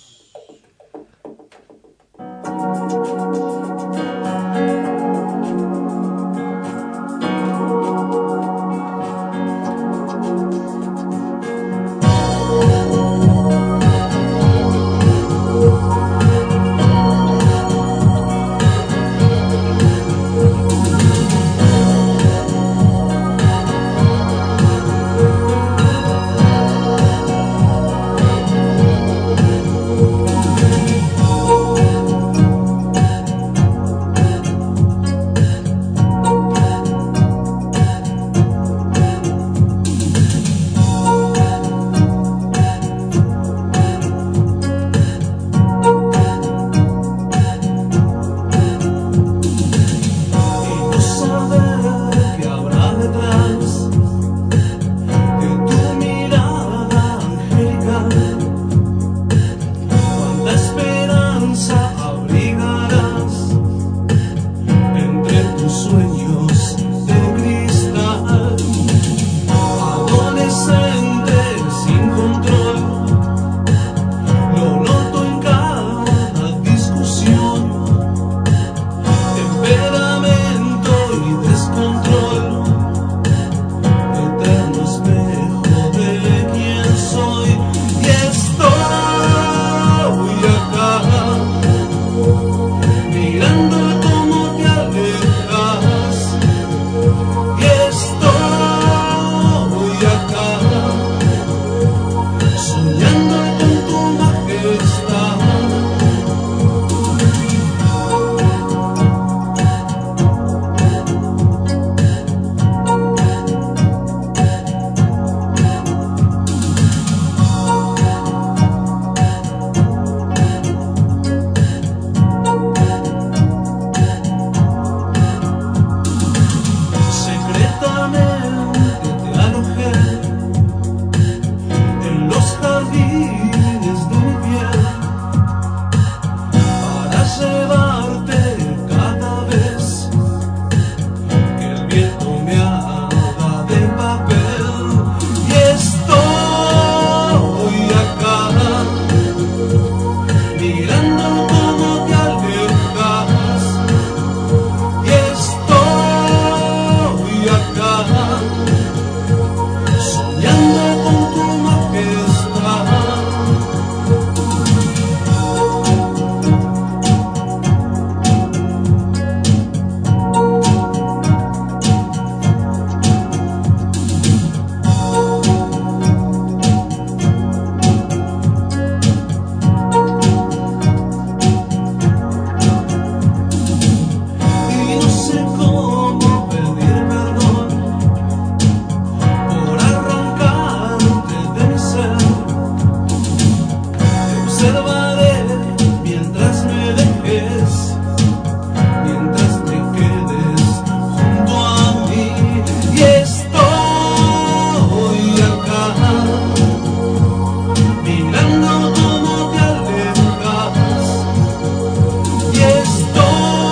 que te alojé en los jardines de mi piel para llevarte cada vez que el viento me haga de papel. Y estoy acá mirando cómo te alejas. Y estoy acá soñando con tu majestad. Y no sé cómo pedir perdón por arrancarte de mi ser. Te observaré mientras me dejes, mientras te quedes junto a mí. Y estoy acá mirando cómo te alejas. Y estoy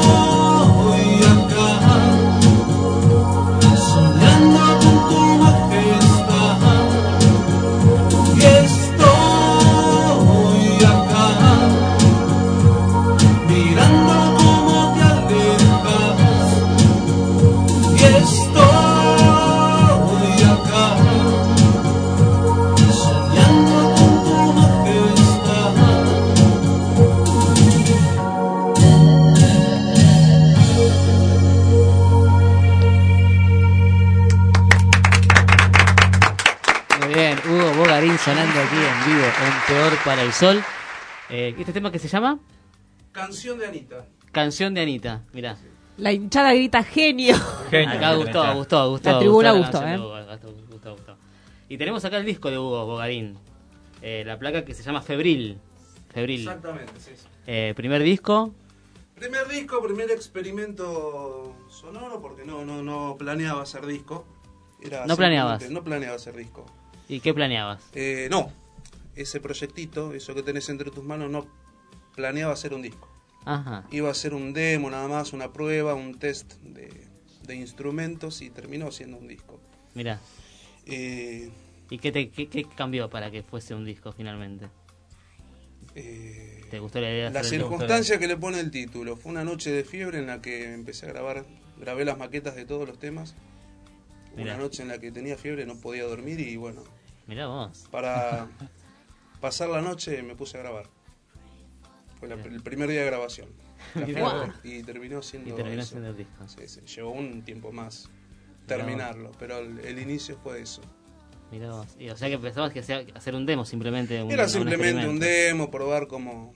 acá soñando con tu majestad. Y estoy acá mirando cómo te alejas. Y estoy acá soñando con tu majestad. Muy bien, Hugo Bogarín sonando aquí en vivo en Peor para el Sol. ¿Este tema que se llama? Canción de Anita. Canción de Anita, mirá. La hinchada grita genio. Acá gustó. La tribuna la gustó, canción de Hugo, gustó. Y tenemos acá el disco de Hugo Bogarín. La placa que se llama Febril. Exactamente, sí. Primer disco. Primer disco, primer experimento sonoro, porque no planeaba hacer disco. ¿No planeabas? No planeaba hacer disco. ¿Y qué planeabas? No, ese proyectito, eso que tenés entre tus manos, no planeaba hacer un disco. Ajá. Iba a ser un demo nada más, una prueba, un test de instrumentos y terminó siendo un disco. Mirá. ¿Y qué cambió para que fuese un disco finalmente? ¿Te gustó la idea de La hacer el disco? circunstancia que le pone el título. Fue una noche de fiebre en la que empecé a grabé las maquetas de todos los temas. Mirá. Una noche en la que tenía fiebre, no podía dormir y bueno. Mirá vos. Para pasar la noche me puse a grabar. Fue el primer día de grabación. La Mirá fiebre, vos. y terminó siendo siendo eso. el disco. Sí. Llevó un tiempo más terminarlo, pero el inicio fue eso. Mirá vos. O sea que pensabas que hacer un demo simplemente. Era simplemente un experimento. demo, probar cómo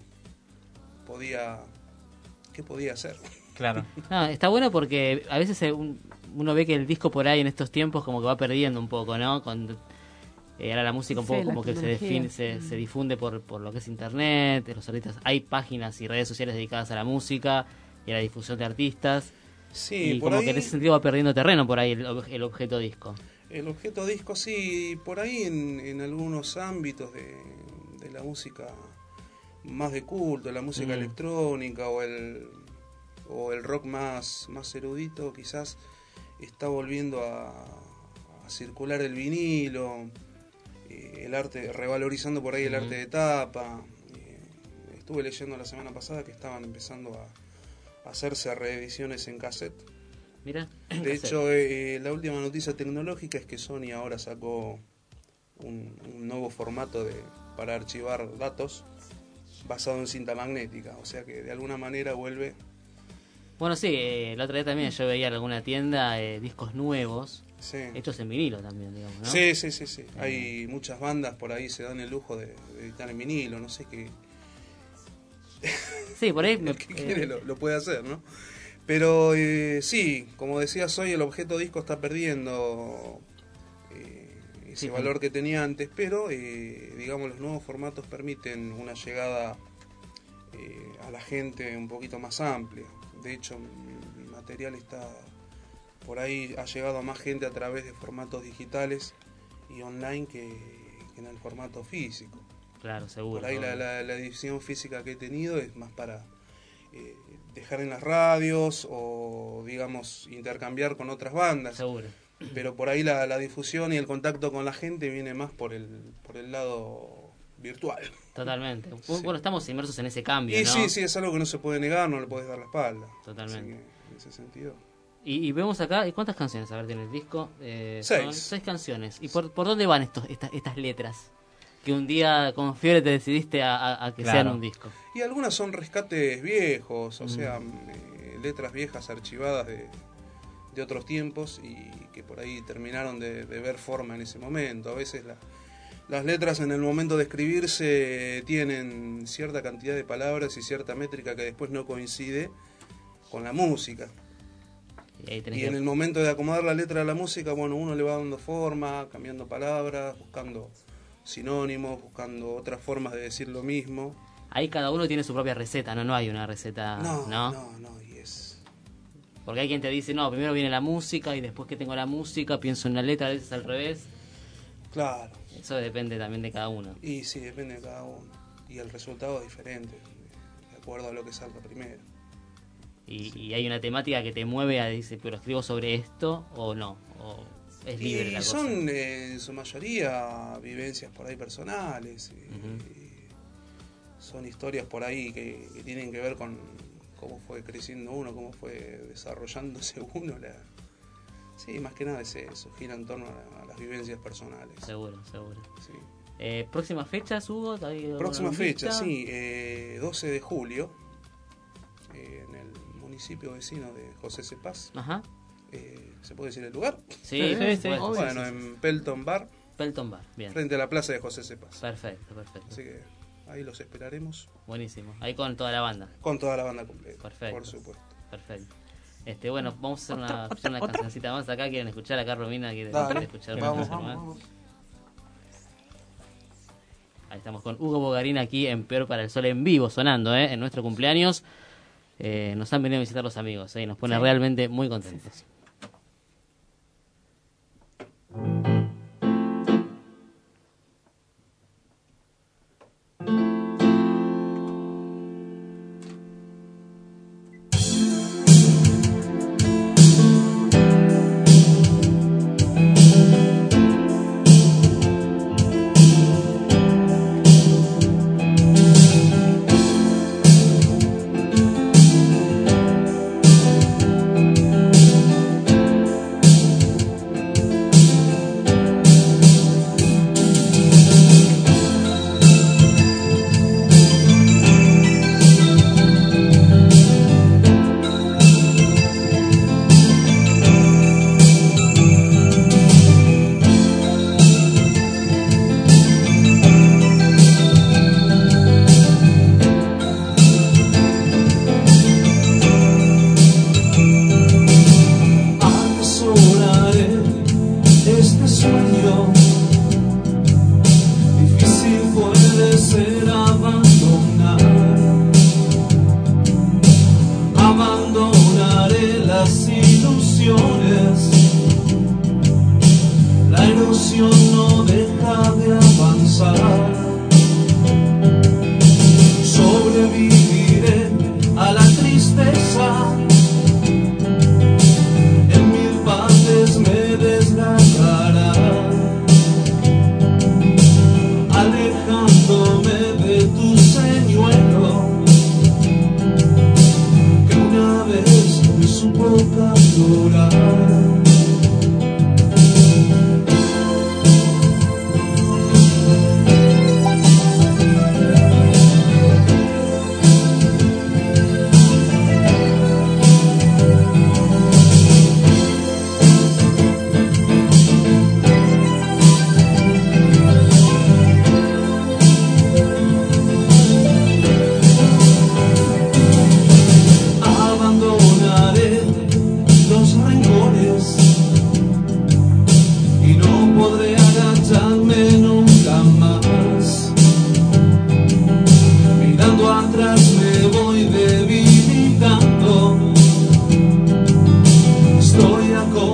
qué podía hacer. Claro. No, está bueno porque a veces uno ve que el disco por ahí en estos tiempos como que va perdiendo un poco, ¿no? Ahora la música un Sí, poco la como que se difunde por lo que es internet, los artistas, hay páginas y redes sociales dedicadas a la música y a la difusión de artistas. Sí, y por como ahí, que en ese sentido va perdiendo terreno por ahí el objeto disco. el objeto disco sí, por ahí en algunos ámbitos de la música más de culto, la música electrónica o el rock más erudito, quizás está volviendo a circular el vinilo, el arte, revalorizando por ahí el arte de tapa. Estuve leyendo la semana pasada que estaban empezando a hacerse reediciones en cassette. Mira, de hecho, la última noticia tecnológica es que Sony ahora sacó un nuevo formato para archivar datos basado en cinta magnética, o sea que de alguna manera vuelve. Bueno, sí, la otra vez también yo veía en alguna tienda discos nuevos, sí, hechos en vinilo también, digamos, ¿no? Sí. Hay muchas bandas por ahí se dan el lujo de editar en vinilo, no sé qué. Sí, por ahí el que quiere lo puede hacer, ¿no? Pero sí, como decías hoy, el objeto disco está perdiendo ese valor que tenía antes, pero digamos los nuevos formatos permiten una llegada a la gente un poquito más amplia. De hecho, mi material está por ahí ha llegado a más gente a través de formatos digitales y online que en el formato físico. Claro, seguro. Por ahí la edición física que he tenido es más para dejar en las radios o, digamos, intercambiar con otras bandas. Seguro. Pero por ahí la difusión y el contacto con la gente viene más por el lado virtual. Totalmente. Sí. Bueno, estamos inmersos en ese cambio, Y ¿no? sí, es algo que no se puede negar, no le puedes dar la espalda. Totalmente. Así que, en ese sentido. Y vemos acá, ¿y cuántas canciones? A ver, tiene el disco. 6. Son 6 canciones. ¿Y por dónde van estas letras? Que un día con fiebre te decidiste a que sean un disco. Y algunas son rescates viejos, o sea, letras viejas archivadas de otros tiempos y que por ahí terminaron de ver forma en ese momento. A veces las letras en el momento de escribirse tienen cierta cantidad de palabras y cierta métrica que después no coincide con la música. Y en el momento de acomodar la letra a la música, bueno, uno le va dando forma, cambiando palabras, buscando sinónimos, buscando otras formas de decir lo mismo. Ahí cada uno tiene su propia receta, no hay una receta, ¿no? Y es... Porque hay quien te dice, no, primero viene la música y después que tengo la música pienso en la letra, a veces al revés. Claro. Eso depende también de cada uno. Y sí, depende de cada uno. Y el resultado es diferente, de acuerdo a lo que salga primero. Y hay una temática que te mueve a decir, pero escribo sobre esto o no, o es libre la cosa. Son en su mayoría vivencias por ahí personales, son historias por ahí que tienen que ver con cómo fue creciendo uno, cómo fue desarrollándose uno. Sí, más que nada es eso, gira en torno a las vivencias personales. Seguro. Sí. ¿Próximas fechas, Hugo? Próxima fecha, sí, 12 de julio, en el municipio vecino de José Cepaz. Ajá. ¿Se puede decir el lugar? Sí. Bueno, en Pelton Bar. Pelton Bar, bien. Frente a la plaza de José Cepaz. Perfecto. Así que ahí los esperaremos. Buenísimo. Ahí con toda la banda. Con toda la banda completa. Perfecto. Por supuesto. Perfecto. Bueno, vamos a hacer una cancioncita más acá. ¿Quieren escuchar acá? Romina quiere escuchar vamos. Ahí estamos con Hugo Bogarín aquí en Peor para el Sol en vivo, sonando, en nuestro cumpleaños. Nos han venido a visitar los amigos, y nos pone realmente muy contentos. Estoy acostumbrado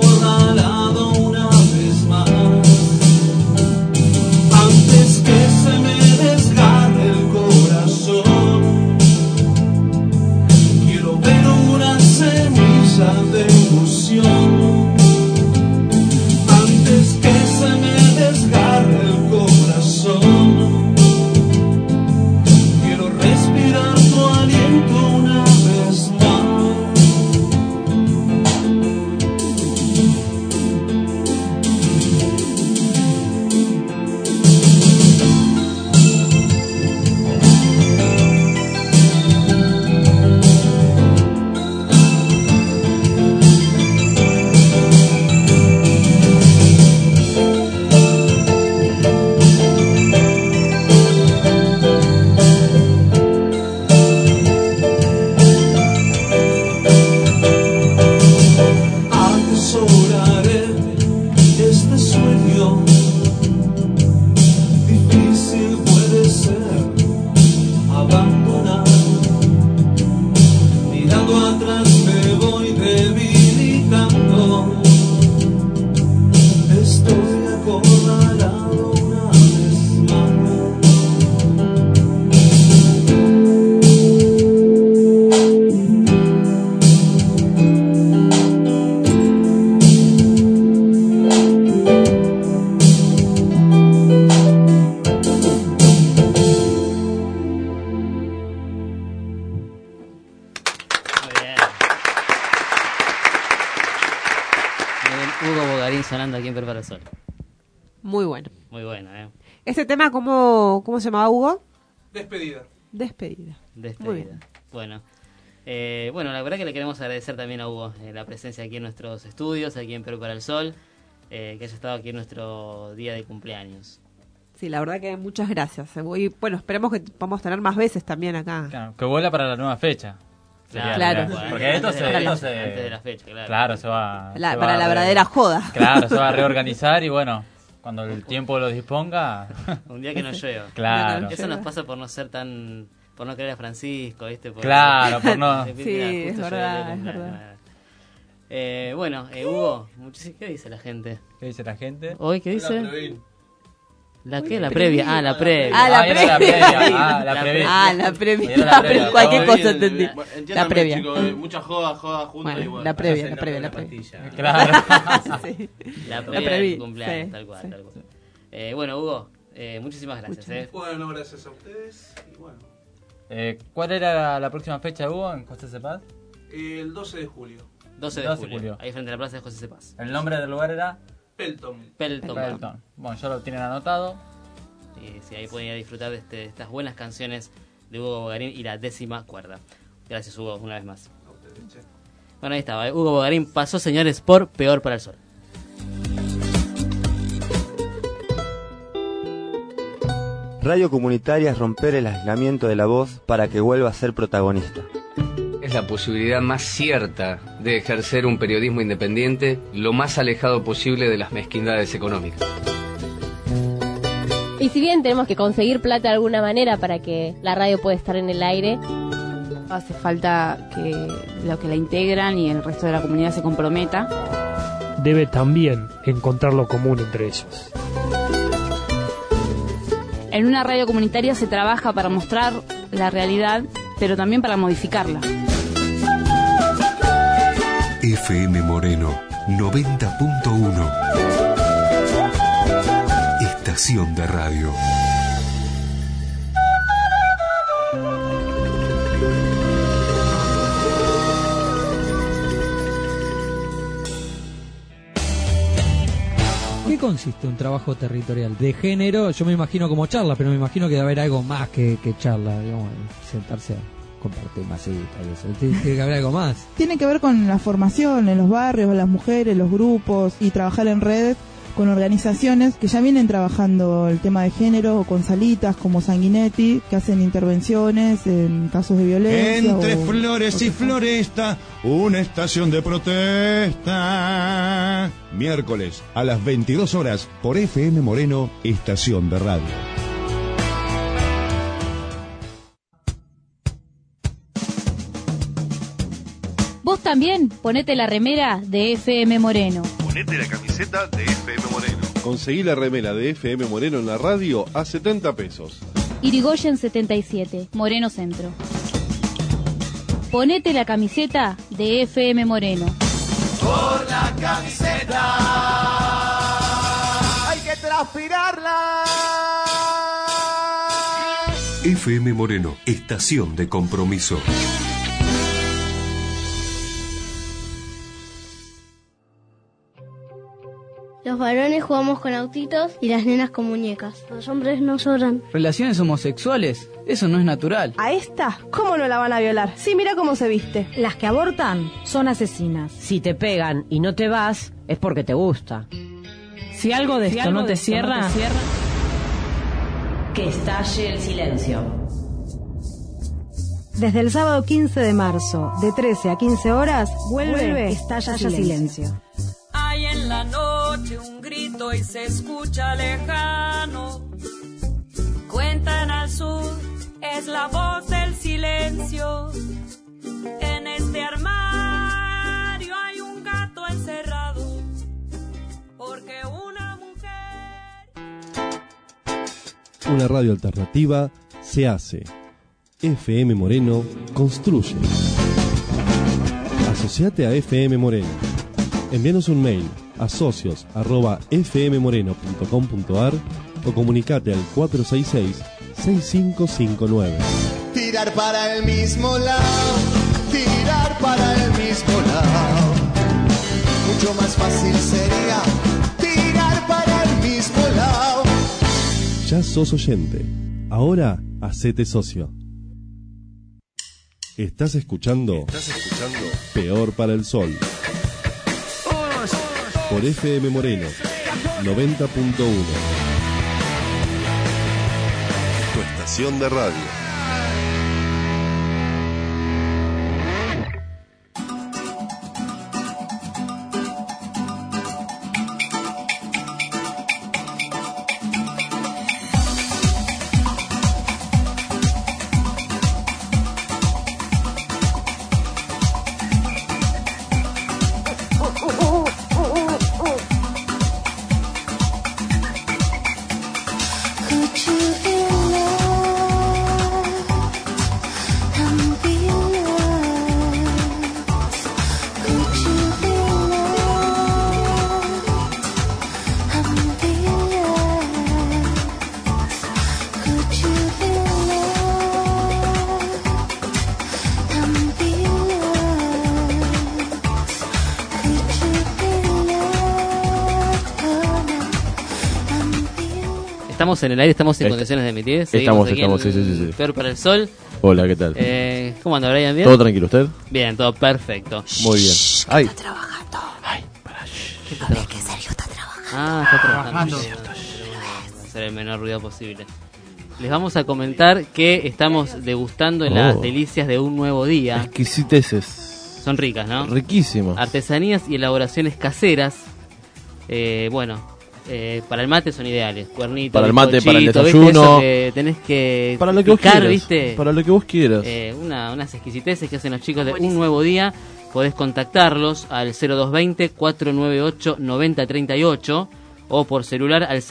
silencio. Difícil puede ser abandonar. Mirando atrás me voy debilitando. Estoy acorralado una vez más. Sonando aquí en Prepara el Sol. Muy bueno. Muy bueno, ¿Este tema cómo se llamaba, Hugo? Despedida. Despedida. Muy bien. Bueno, la verdad que le queremos agradecer también a Hugo la presencia aquí en nuestros estudios, aquí en Prepara el Sol, que haya estado aquí en nuestro día de cumpleaños. Sí, la verdad que muchas gracias. Y bueno, esperemos que podamos tener más veces también acá. Claro, que vuela para la nueva fecha. Claro. Porque esto se antes de la fecha, claro. Claro, se va... Para la verdadera joda. Claro, se va a reorganizar y bueno, cuando el tiempo lo disponga... Un día que no llueva. Claro. Eso nos pasa por no ser tan... Por no querer a Francisco, ¿viste? Claro, por no... Sí, es verdad, es verdad. Hugo, ¿qué dice la gente? ¿Qué dice la gente? ¿Hoy qué dice? ¿La qué? La previa. previa. La previa. La previa. Cualquier cosa entendí. La previa. Chicos, mucha joda juntos. Bueno, la previa. Claro. Sí. La previa del cumpleaños, sí, tal cual. Hugo, muchísimas gracias. Bueno, gracias a ustedes. Y bueno. ¿Cuál era la próxima fecha, Hugo, en José Cepaz? El 12 de julio. 12 de julio. Ahí frente a la plaza de José Cepaz. ¿El nombre del lugar era? Pelton. Bueno, ya lo tienen anotado. Y sí, ahí pueden ir a disfrutar de estas buenas canciones de Hugo Bogarín y la 10ª cuerda. Gracias, Hugo, una vez más. Bueno, ahí estaba. Hugo Bogarín pasó, señores, por Peor para el Sol. Radio comunitaria es romper el aislamiento de la voz para que vuelva a ser protagonista. Es la posibilidad más cierta de ejercer un periodismo independiente lo más alejado posible de las mezquindades económicas. Y si bien tenemos que conseguir plata de alguna manera para que la radio pueda estar en el aire, hace falta que los que la integran y el resto de la comunidad se comprometa. Debe también encontrar lo común entre ellos. En una radio comunitaria se trabaja para mostrar la realidad, pero también para modificarla. FM Moreno 90.1 Estación de radio. ¿Qué consiste un trabajo territorial? De género, yo me imagino como charla, pero me imagino que debe haber algo más que charla, digamos, sentarse a compartir masitas y eso. Tiene que haber algo más. Tiene que ver con la formación en los barrios, las mujeres, los grupos y trabajar en redes con organizaciones que ya vienen trabajando el tema de género, o con salitas como Sanguinetti, que hacen intervenciones en casos de violencia. Entre flores y floresta, una estación de protesta. Miércoles a las 22 horas por FM Moreno, Estación de Radio. Vos también ponete la remera de FM Moreno. Ponete la camiseta de FM Moreno. Conseguí la remera de FM Moreno en la radio a 70 pesos. Irigoyen 77, Moreno Centro. Ponete la camiseta de FM Moreno. Por la camiseta hay que transpirarla. FM Moreno, estación de compromiso. Los varones jugamos con autitos y las nenas con muñecas. Los hombres no lloran. ¿Relaciones homosexuales? Eso no es natural. ¿A esta? ¿Cómo no la van a violar? Sí, mira cómo se viste. Las que abortan son asesinas. Si te pegan y no te vas, es porque te gusta. Si algo de esto no te cierra, que estalle el silencio. Desde el sábado 15 de marzo, de 13 a 15 horas, vuelve Estalla Silencio. Hay en la noche un grito grito y se escucha lejano. Cuentan al sur, es la voz del silencio. En este armario hay un gato encerrado, porque una mujer... Una radio alternativa se hace. FM Moreno construye. Asociate a FM Moreno. Envíanos un mail a socios@fmmoreno.com.ar o comunicate al 466-6559. Tirar para el mismo lado, tirar para el mismo lado. Mucho más fácil sería tirar para el mismo lado. Ya sos oyente. Ahora hacete socio. ¿Estás escuchando? Peor para el Sol. Por FM Moreno 90.1. Tu estación de radio. Estamos en el aire, estamos en condiciones de emitir. Estamos, sí. Peor para el Sol. Hola, ¿qué tal? ¿Cómo anda, Brian? ¿Bien? ¿Todo tranquilo, usted? Bien, todo perfecto. Muy bien. Ay. Está trabajando. Ay, para que Sergio está trabajando. Ah, está trabajando. Es cierto. Va a hacer el menor ruido posible. Les vamos a comentar que estamos degustando las delicias de un nuevo día. Exquisiteces. Son ricas, ¿no? Riquísimas. Artesanías y elaboraciones caseras. Para el mate son ideales. Cuernitos, para el mate, bizcochito, para el desayuno. Que tenés que para lo que picar, vos quieras, ¿viste? Para lo que vos quieras. Unas exquisiteces que hacen los chicos de Un Nuevo Día. Podés contactarlos al 0220-498-9038 o por celular al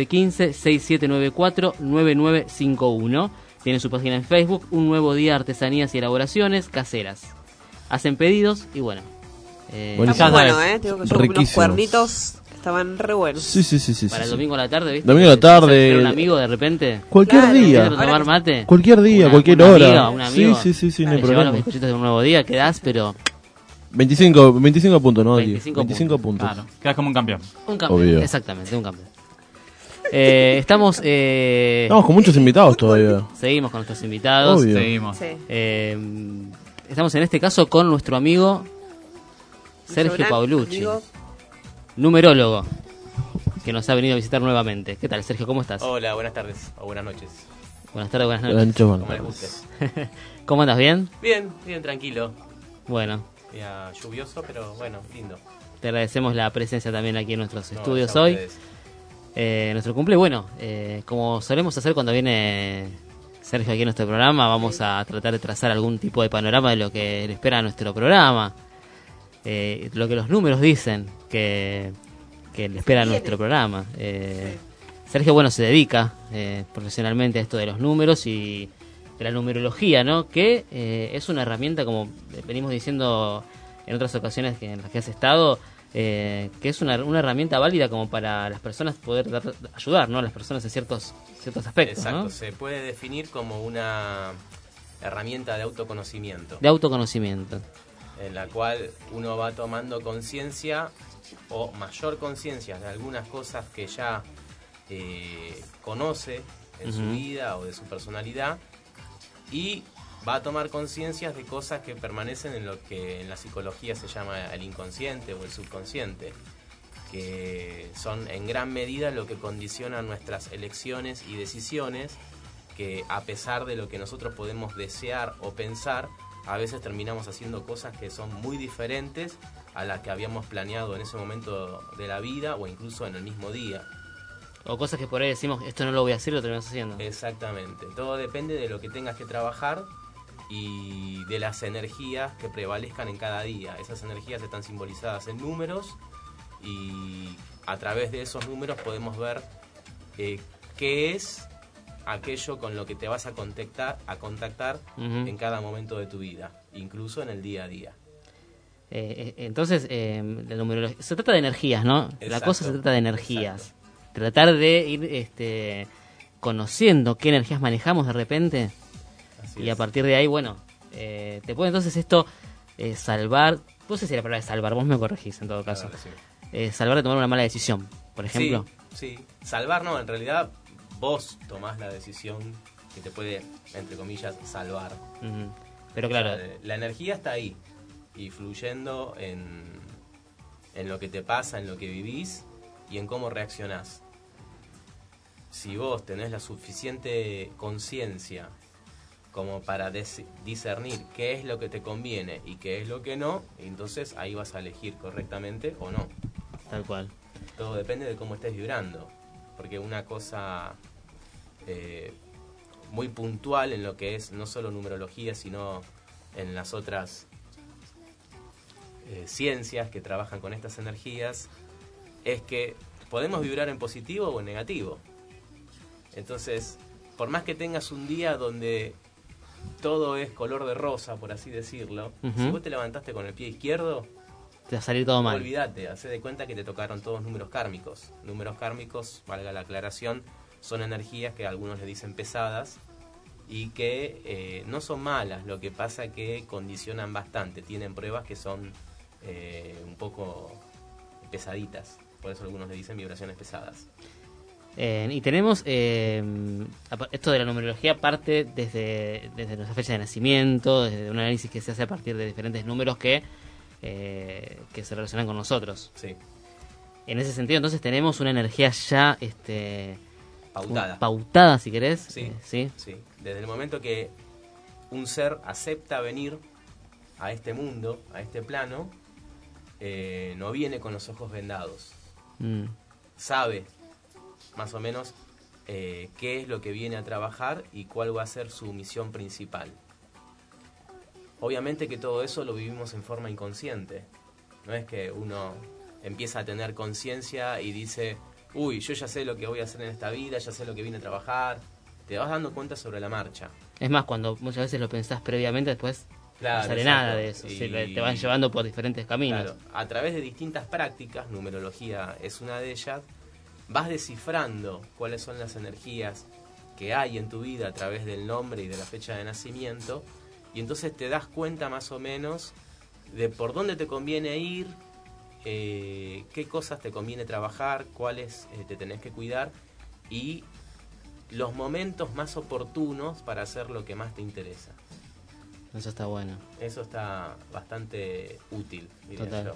011-15-6794-9951. Tienen su página en Facebook, Un Nuevo Día Artesanías y Elaboraciones Caseras. Hacen pedidos y bueno. Está bueno, Tengo que llevar unos cuernitos que estaban re buenos. Sí. Para el domingo a la tarde, ¿viste? Domingo a la tarde. Un amigo de repente. Cualquier día. Tomar mate. Cualquier día, cualquier hora. Un amigo. Sí, no hay Llevar problema. los bizcochitos de Un Nuevo Día, quedás, pero... 25 puntos, ¿no? 25 puntos. Claro, quedas como un campeón. Un campeón, obvio. Exactamente, un campeón. Estamos con muchos invitados todavía. Seguimos con nuestros invitados. Obvio. Seguimos. Sí. Estamos en este caso con nuestro amigo Sergio Paulucci, numerólogo, que nos ha venido a visitar nuevamente. ¿Qué tal, Sergio? ¿Cómo estás? Hola, buenas tardes o buenas noches. Buenas tardes, buenas noches. Buenas noches, Como les guste. ¿Cómo andas? ¿Bien? Bien, tranquilo. Bueno. Ya lluvioso, pero bueno, lindo. Te agradecemos la presencia también aquí en nuestros estudios hoy. Nuestro cumple, como solemos hacer cuando viene Sergio aquí en nuestro programa, vamos a tratar de trazar algún tipo de panorama de lo que le espera a nuestro programa. Lo que los números dicen que le espera a nuestro programa. Sergio, se dedica profesionalmente a esto de los números y de la numerología, ¿no? Que es una herramienta, como venimos diciendo en otras ocasiones en las que has estado, que es una herramienta válida como para las personas poder ayudar, ¿no? A las personas en ciertos aspectos. Exacto, ¿no? se puede definir como una herramienta de autoconocimiento. De autoconocimiento. En la cual uno va tomando conciencia o mayor conciencia de algunas cosas que ya conoce en su vida o de su personalidad, y va a tomar conciencias de cosas que permanecen en lo que en la psicología se llama el inconsciente o el subconsciente, que son en gran medida lo que condiciona nuestras elecciones y decisiones, que a pesar de lo que nosotros podemos desear o pensar, a veces terminamos haciendo cosas que son muy diferentes a la que habíamos planeado en ese momento de la vida o incluso en el mismo día. O cosas que por ahí decimos, esto no lo voy a hacer, lo terminamos haciendo. Exactamente. Todo depende de lo que tengas que trabajar y de las energías que prevalezcan en cada día. Esas energías están simbolizadas en números y a través de esos números podemos ver qué es aquello con lo que te vas a contactar en cada momento de tu vida, incluso en el día a día. Entonces, la numerología se trata de energías, ¿no? Exacto. La cosa se trata de energías. Exacto. Tratar de ir conociendo qué energías manejamos de repente. Así y a partir de ahí, bueno, te puede entonces esto salvar. No sé si la palabra es salvar, vos me corregís en todo caso. Sí. Salvar de tomar una mala decisión, por ejemplo. Sí. Salvar no, en realidad vos tomás la decisión que te puede, entre comillas, salvar. Pero claro, o sea, la energía está ahí y fluyendo en lo que te pasa, en lo que vivís y en cómo reaccionás. Si vos tenés la suficiente conciencia como para discernir qué es lo que te conviene y qué es lo que no, entonces ahí vas a elegir correctamente o no. Tal cual. Todo depende de cómo estés vibrando, porque una cosa muy puntual en lo que es no solo numerología, sino en las otras ciencias que trabajan con estas energías, es que podemos vibrar en positivo o en negativo. Entonces, por más que tengas un día donde todo es color de rosa, por así decirlo, si vos te levantaste con el pie izquierdo, te va a salir todo mal. Olvídate, hacé de cuenta que te tocaron todos números kármicos. Números kármicos, valga la aclaración, son energías que algunos le dicen pesadas y que no son malas, lo que pasa que condicionan bastante, tienen pruebas que son un poco pesaditas, por eso algunos le dicen vibraciones pesadas. Y tenemos esto de la numerología parte desde nuestra fecha de nacimiento, desde un análisis que se hace a partir de diferentes números que se relacionan con nosotros. Sí. En ese sentido, entonces tenemos una energía ya pautada, si querés. Sí. Desde el momento que un ser acepta venir a este mundo, a este plano, no viene con los ojos vendados. Sabe más o menos qué es lo que viene a trabajar y cuál va a ser su misión principal. Obviamente que todo eso lo vivimos en forma inconsciente. No es que uno empieza a tener conciencia y dice, uy, yo ya sé lo que voy a hacer en esta vida, ya sé lo que vine a trabajar. Te vas dando cuenta sobre la marcha. Es más, cuando muchas veces lo pensás previamente, después no sale nada de eso. Sí, te van llevando por diferentes caminos. Claro, a través de distintas prácticas, numerología es una de ellas, vas descifrando cuáles son las energías que hay en tu vida a través del nombre y de la fecha de nacimiento, y entonces te das cuenta más o menos de por dónde te conviene ir, qué cosas te conviene trabajar, cuáles te tenés que cuidar y los momentos más oportunos para hacer lo que más te interesa. Eso está bueno. Eso está bastante útil, diría Total.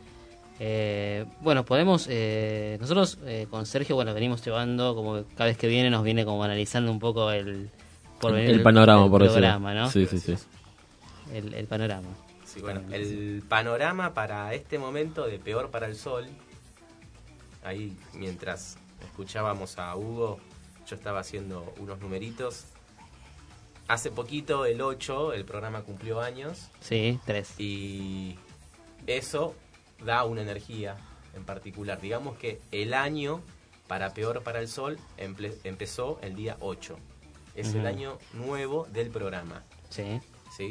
yo. Bueno, podemos nosotros con Sergio, bueno, venimos llevando, como cada vez que viene nos viene como analizando un poco el panorama, por programa, ¿no? Sí. El panorama. Sí, bueno, el panorama para este momento de Peor para el Sol, ahí mientras escuchábamos a Hugo, yo estaba haciendo unos numeritos. Hace poquito, el 8, el programa cumplió años. Sí, 3. Y eso da una energía en particular. Digamos que el año para Peor para el Sol empezó el día 8. Es el año nuevo del programa. Sí.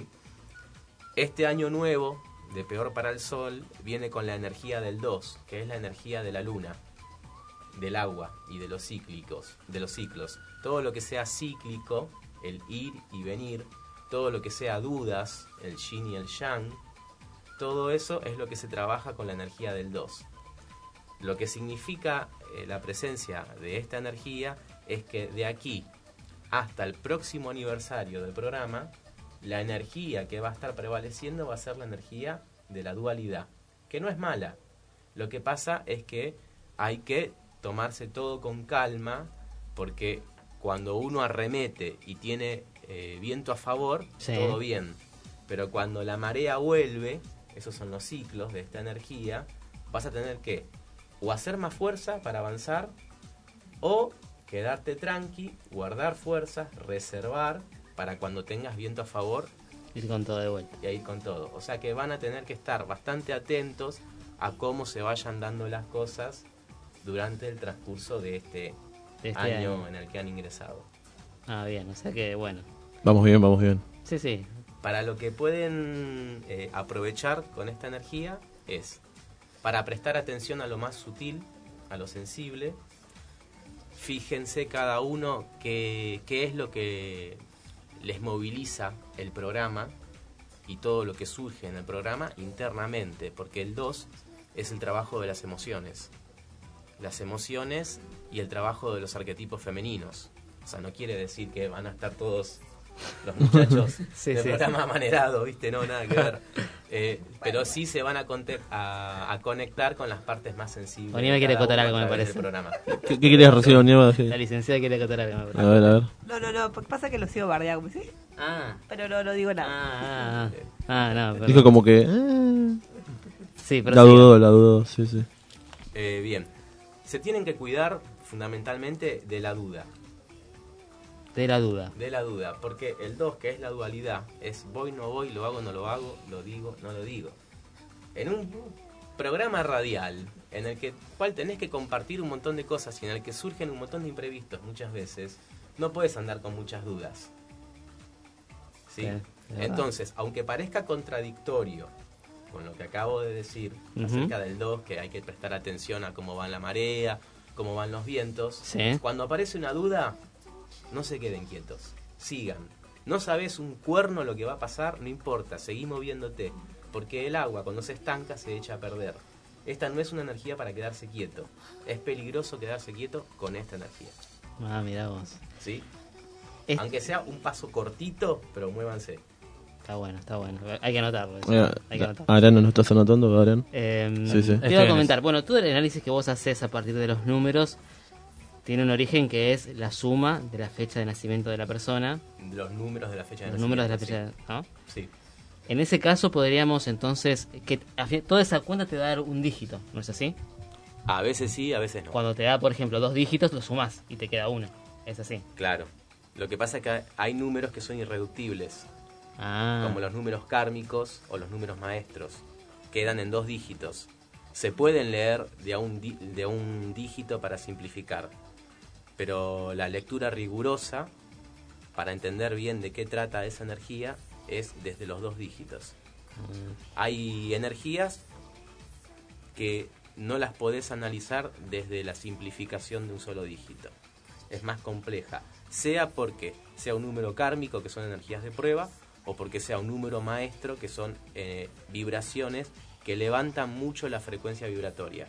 Este año nuevo de Peor para el Sol viene con la energía del 2, que es la energía de la luna, del agua y de los cíclicos, de los ciclos. Todo lo que sea cíclico, el ir y venir, todo lo que sea dudas, el yin y el yang, todo eso es lo que se trabaja con la energía del 2. Lo que significa la presencia de esta energía es que de aquí hasta el próximo aniversario del programa, la energía que va a estar prevaleciendo va a ser la energía de la dualidad, que no es mala. Lo que pasa es que hay que tomarse todo con calma, porque cuando uno arremete y tiene viento a favor, todo bien. Pero cuando la marea vuelve, esos son los ciclos de esta energía, vas a tener que o hacer más fuerza para avanzar, o quedarte tranqui, guardar fuerzas, reservar para cuando tengas viento a favor, ir con todo de vuelta. Y a ir con todo. O sea que van a tener que estar bastante atentos a cómo se vayan dando las cosas durante el transcurso de este año en el que han ingresado. Ah, bien, o sea que bueno. Vamos bien. Sí, sí. Para lo que pueden aprovechar con esta energía es para prestar atención a lo más sutil, a lo sensible. Fíjense cada uno qué es lo que les moviliza el programa y todo lo que surge en el programa internamente, porque el 2 es el trabajo de las emociones y el trabajo de los arquetipos femeninos. O sea, no quiere decir que van a estar todos los muchachos del programa amanerado, ¿viste? No, nada que ver. Pero sí se van a conectar con las partes más sensibles. Onieva quiere acotar algo, me parece. ¿Qué querías recibir, Onieva? La licenciada quiere acotar algo, me parece. A ver. No, pasa que lo sigo bardeando, ¿sí? Pero no digo nada. No. Pero... Dijo como que... Sí, pero la dudó, sí. Bien. Se tienen que cuidar fundamentalmente de la duda. De la duda, porque el 2, que es la dualidad, es voy, no voy, lo hago, no lo hago, lo digo, no lo digo. En un programa radial en el cual tenés que compartir un montón de cosas y en el que surgen un montón de imprevistos muchas veces, no puedes andar con muchas dudas. ¿Sí? Entonces, aunque parezca contradictorio con lo que acabo de decir acerca del 2, que hay que prestar atención a cómo va la marea, cómo van los vientos, cuando aparece una duda, no se queden quietos, sigan. No sabes un cuerno lo que va a pasar, no importa, seguí moviéndote, porque el agua cuando se estanca se echa a perder. Esta no es una energía para quedarse quieto, es peligroso quedarse quieto con esta energía. Mirá vos. ¿Sí? Aunque sea un paso cortito, pero muévanse. Está bueno. Hay que anotarlo. Adrián, ¿no estás anotando, Adrián? Sí. Te iba a comentar, bueno, todo el análisis que vos haces a partir de los números tiene un origen que es la suma de la fecha de nacimiento de la persona. Los números de la fecha de nacimiento. Los números de la fecha, ¿no? Sí. En ese caso podríamos entonces, que toda esa cuenta te va a dar un dígito, ¿no es así? A veces sí, a veces no. Cuando te da, por ejemplo, 2 dígitos, lo sumás y te queda 1. Es así. Claro. Lo que pasa es que hay números que son irreductibles. Como los números kármicos o los números maestros. Quedan en 2 dígitos. Se pueden leer de un dígito para simplificar. Pero la lectura rigurosa, para entender bien de qué trata esa energía, es desde los 2 dígitos. Hay energías que no las podés analizar desde la simplificación de un solo dígito. Es más compleja, sea porque sea un número kármico, que son energías de prueba, o porque sea un número maestro, que son vibraciones que levantan mucho la frecuencia vibratoria.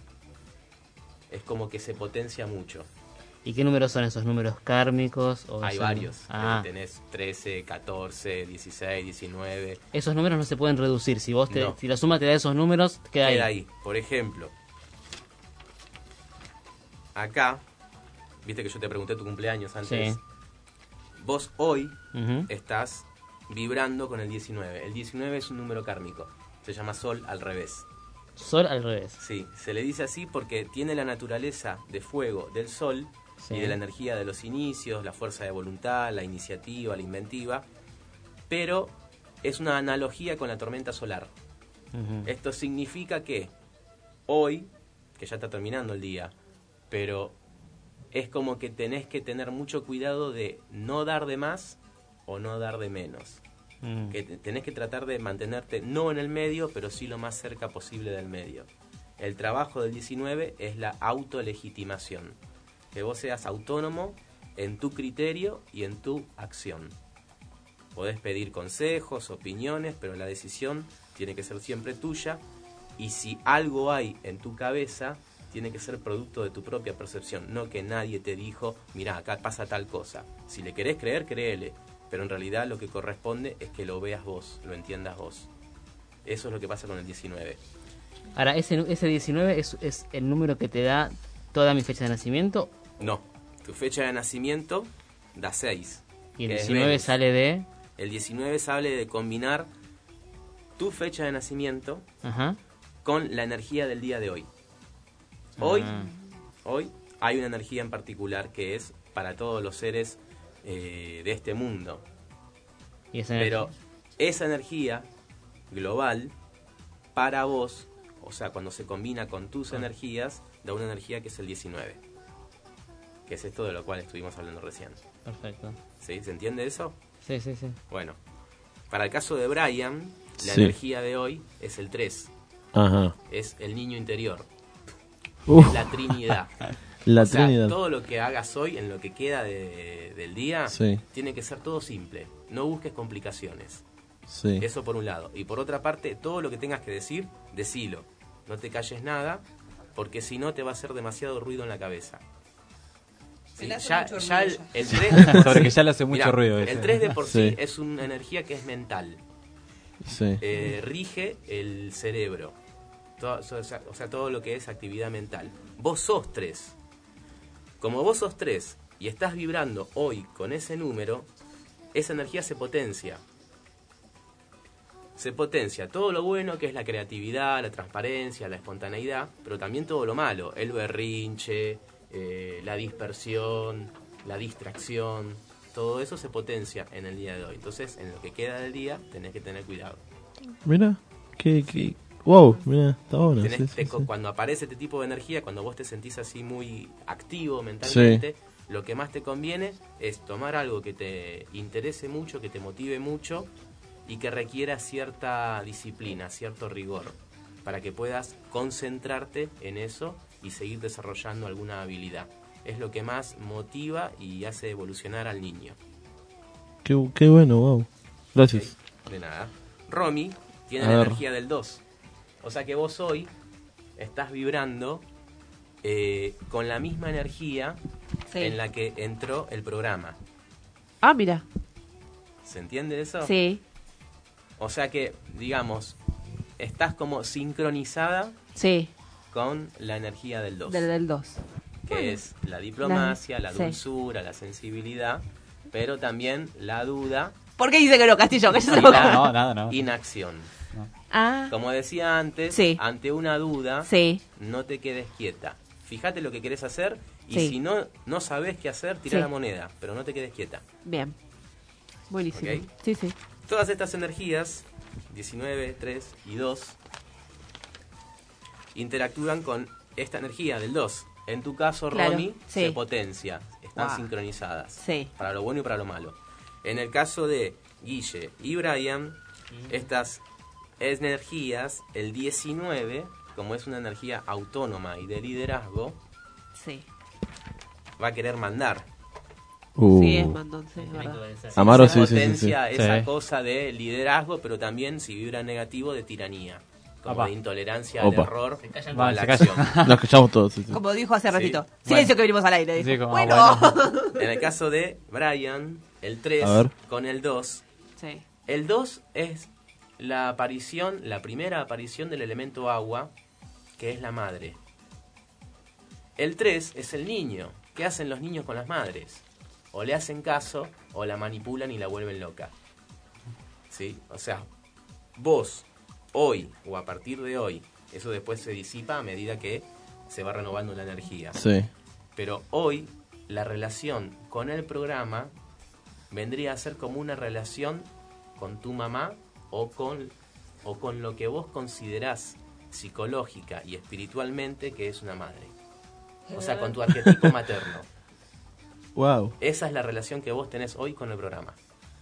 Es como que se potencia mucho. ¿Y qué números son esos números kármicos? Hay varios. Tenés 13, 14, 16, 19. Esos números no se pueden reducir. Si vos si la suma te da esos números, queda ahí. Por ejemplo, acá, viste que yo te pregunté tu cumpleaños antes. Sí. Vos hoy estás vibrando con el 19. El 19 es un número kármico. Se llama Sol al revés. Sol al revés. Sí, se le dice así porque tiene la naturaleza de fuego del Sol y de la energía de los inicios, la fuerza de voluntad, la iniciativa, la inventiva, pero es una analogía con la tormenta solar. Esto significa que hoy, que ya está terminando el día, pero es como que tenés que tener mucho cuidado de no dar de más o no dar de menos. Que tenés que tratar de mantenerte no en el medio, pero sí lo más cerca posible del medio. El trabajo del 19 es la autolegitimación. Que vos seas autónomo en tu criterio y en tu acción. Podés pedir consejos, opiniones, pero la decisión tiene que ser siempre tuya. Y si algo hay en tu cabeza, tiene que ser producto de tu propia percepción. No que nadie te dijo, mirá, acá pasa tal cosa. Si le querés creer, créele. Pero en realidad lo que corresponde es que lo veas vos, lo entiendas vos. Eso es lo que pasa con el 19. Ahora, ¿ese 19 es el número que te da toda mi fecha de nacimiento? No, tu fecha de nacimiento da 6. ¿Y el 19 sale de...? El 19 sale de combinar tu fecha de nacimiento Ajá. con la energía del día de hoy. Hoy hay una energía en particular que es para todos los seres de este mundo. ¿Y esa Pero esa energía global para vos, o sea, cuando se combina con tus energías, da una energía que es el 19. Que es esto de lo cual estuvimos hablando recién. Perfecto. ¿Sí? ¿Se entiende eso? Sí, sí, sí. Bueno, para el caso de Brian, la Sí. energía de hoy es el 3. Ajá. Es el niño interior. Uf. Es la Trinidad. La O sea, Trinidad. todo lo que hagas hoy, en lo que queda del día, Sí. tiene que ser todo simple. No busques complicaciones. Sí. Eso por un lado. Y por otra parte, todo lo que tengas que decir, decilo. No te calles nada, porque si no te va a hacer demasiado ruido en la cabeza. Sí, Le hace ya mucho ya ruido el 3 de por Sobre sí- que ya le hace mucho mirá, ruido El ese. 3 de por sí Sí. es una energía que es mental. Sí. Rige el cerebro. Todo, o sea, todo lo que es actividad mental. Vos sos 3. Como vos sos 3 y estás vibrando hoy con ese número, esa energía se potencia. Se potencia todo lo bueno que es la creatividad, la transparencia, la espontaneidad, pero también todo lo malo, el berrinche, la dispersión, la distracción, todo eso se potencia en el día de hoy. Entonces, en lo que queda del día, tenés que tener cuidado. Mira, que wow, mira, está bueno. Tenés- Sí, sí, sí. Cuando aparece este tipo de energía, cuando vos te sentís así muy activo mentalmente, lo que más te conviene es tomar algo que te interese mucho, que te motive mucho y que requiera cierta disciplina, cierto rigor, para que puedas concentrarte en eso y seguir desarrollando alguna habilidad. Es lo que más motiva y hace evolucionar al niño. Qué bueno, wow. Gracias. Ok, de nada. Romy tiene A la ver. energía del 2. O sea que vos hoy estás vibrando con la misma energía Sí. en la que entró el programa. Ah, mira. ¿Se entiende eso? Sí. O sea que, digamos, estás como sincronizada Sí. con la energía del 2. Del 2. Que es la diplomacia, la sí. dulzura, la sensibilidad, pero también la duda ¿Por qué dice que no, Castillo? Que yo se y lo la No, nada, no. inacción. Ah. Como decía antes, Sí. ante una duda, Sí. no te quedes quieta. Fíjate lo que querés hacer y Sí. si no sabés qué hacer, tira Sí. la moneda, pero no te quedes quieta. Bien. Buenísimo. Ok. Sí, sí. Todas estas energías, 19, 3 y 2, interactúan con esta energía del 2. En tu caso, Claro, Romy, sí. se potencia. Están Wow. sincronizadas. Sí. Para lo bueno y para lo malo. En el caso de Guille y Brian, estas energías, el 19, como es una energía autónoma y de liderazgo, Sí. va a querer mandar. Sí, es mandón, sí, es verdad. Amaro, Se sí, sí, sí, sí. potencia esa Sí. cosa de liderazgo, pero también, si vibra negativo, de tiranía. Como Opa. de intolerancia al Opa. error o a Vale, la se callan. acción. Lo escuchamos todos. Sí, sí. Como dijo hace Sí. ratito. Bueno. Silencio que venimos al aire. Dijo. Sí, como, bueno. En el caso de Brian, el 3 A ver. con el 2. Sí. El 2 es la primera aparición del elemento agua, que es la madre. El 3 es el niño. ¿Qué hacen los niños con las madres? O le hacen caso, o la manipulan y la vuelven loca. ¿Sí? O sea, vos, hoy, o a partir de hoy, eso después se disipa a medida que se va renovando la energía. Sí. Pero hoy, la relación con el programa vendría a ser como una relación con tu mamá o con lo que vos considerás psicológica y espiritualmente que es una madre. O sea, con tu arquetipo materno. Wow. Esa es la relación que vos tenés hoy con el programa.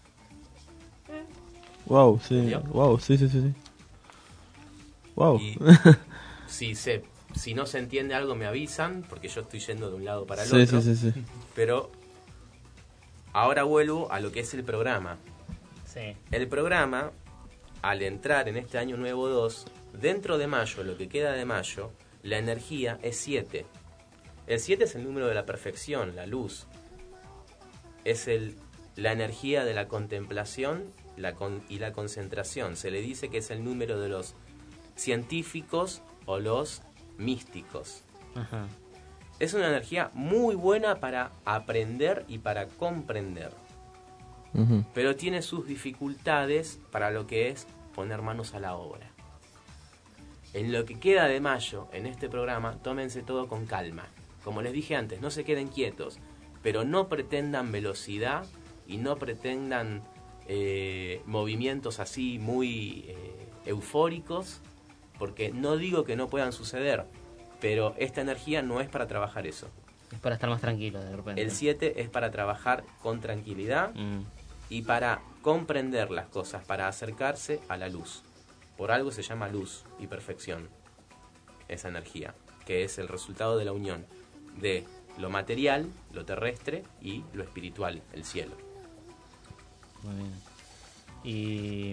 Wow, sí. ¿Entendió? Wow, sí, sí, sí. sí. Wow. Y si no se entiende algo me avisan, porque yo estoy yendo de un lado para el Sí, otro. sí, sí, sí. Pero ahora vuelvo a lo que es el programa. Sí. El programa, al entrar en este año nuevo 2, dentro de mayo, lo que queda de mayo, la energía es 7. El 7 es el número de la perfección, la luz. Es la energía de la contemplación y la concentración. Se le dice que es el número de los científicos o los místicos. Ajá. Es una energía muy buena para aprender y para comprender. Ujú. Pero tiene sus dificultades para lo que es poner manos a la obra. En lo que queda de mayo, en este programa, tómense todo con calma. Como les dije antes, no se queden quietos, pero no pretendan velocidad y no pretendan movimientos así muy eufóricos, porque no digo que no puedan suceder, pero esta energía no es para trabajar eso. Es para estar más tranquilo de repente. El 7 es para trabajar con tranquilidad y para comprender las cosas, para acercarse a la luz. Por algo se llama luz y perfección, esa energía, que es el resultado de la unión de lo material, lo terrestre y lo espiritual, el cielo. Muy bien. ¿Y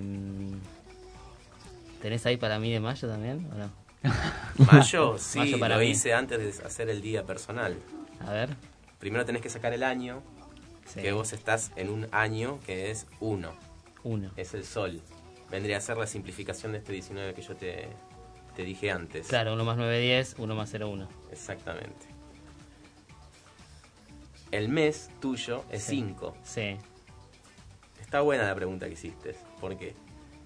tenés ahí para mí de mayo también o no? Mayo, sí, mayo para lo mí. hice antes de hacer el día personal. A ver. Primero tenés que sacar el año, que vos estás en un año que es 1. Es el sol. Vendría a ser la simplificación de este 19 que yo te dije antes. Claro, 1 más 9, 10, 1 más 0, 1. Exactamente. El mes tuyo es 5. Sí. Está buena la pregunta que hiciste, porque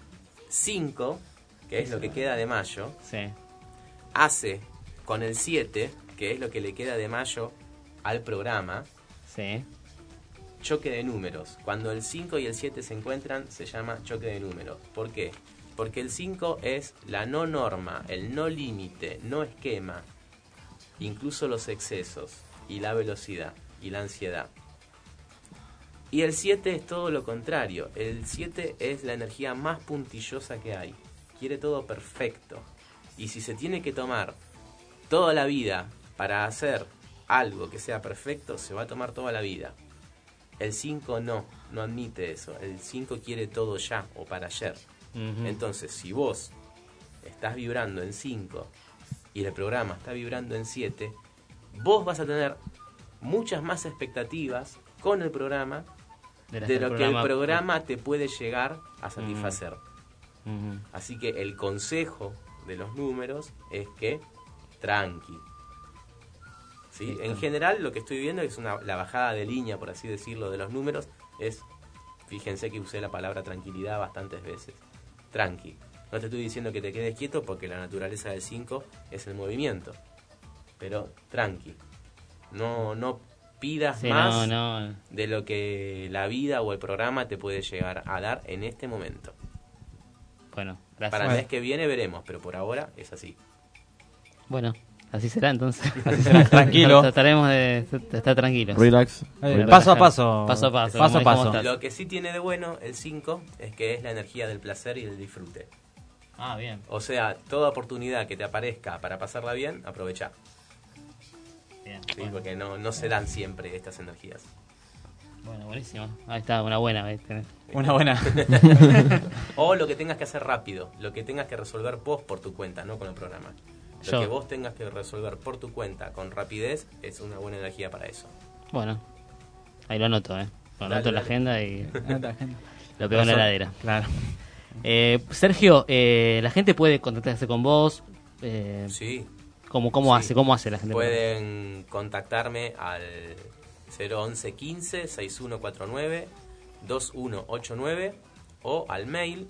5, que es lo que queda de mayo, hace con el 7, que es lo que le queda de mayo al programa, choque de números. Cuando el 5 y el 7 se encuentran, se llama choque de números. ¿Por qué? Porque el 5 es la no norma, el no límite, no esquema, incluso los excesos, y la velocidad, y la ansiedad. Y el 7 es todo lo contrario. El 7 es la energía más puntillosa que hay. Quiere todo perfecto. Y si se tiene que tomar toda la vida para hacer algo que sea perfecto, se va a tomar toda la vida. El 5 no admite eso. El 5 quiere todo ya o para ayer. Entonces, si vos estás vibrando en 5 y el programa está vibrando en 7, vos vas a tener muchas más expectativas con el programa de lo que el programa te puede llegar a satisfacer. Así que el consejo de los números es que tranqui. ¿Sí? En general lo que estoy viendo es la bajada de línea, por así decirlo, de los números. Fíjense que usé la palabra tranquilidad bastantes veces. Tranqui. No te estoy diciendo que te quedes quieto, porque la naturaleza del 5 es el movimiento. Pero tranqui. No pidas más de lo que la vida o el programa te puede llegar a dar en este momento. Bueno, gracias. Para el mes que viene veremos, pero por ahora es así. Bueno, así será entonces. Así será, tranquilo. Trataremos de estar tranquilos. Relax. Paso a paso. Paso a paso. Paso a paso. Lo que sí tiene de bueno el 5 es que es la energía del placer y del disfrute. Ah, bien. O sea, toda oportunidad que te aparezca para pasarla bien, aprovecha. Bien. Sí, bueno. Porque no se dan siempre estas energías. Bueno, buenísimo. Ahí está, una buena. Una buena. O lo que tengas que hacer rápido, lo que tengas que resolver vos por tu cuenta, no con el programa. Lo que vos tengas que resolver por tu cuenta con rapidez es una buena energía para eso. Bueno, ahí lo anoto, Lo anoto en la agenda y lo pego en la heladera. Claro. Sergio, la gente puede contactarse con vos. Sí. ¿Cómo hace la gente? Pueden contactarme al 011 15 6149 2189 o al mail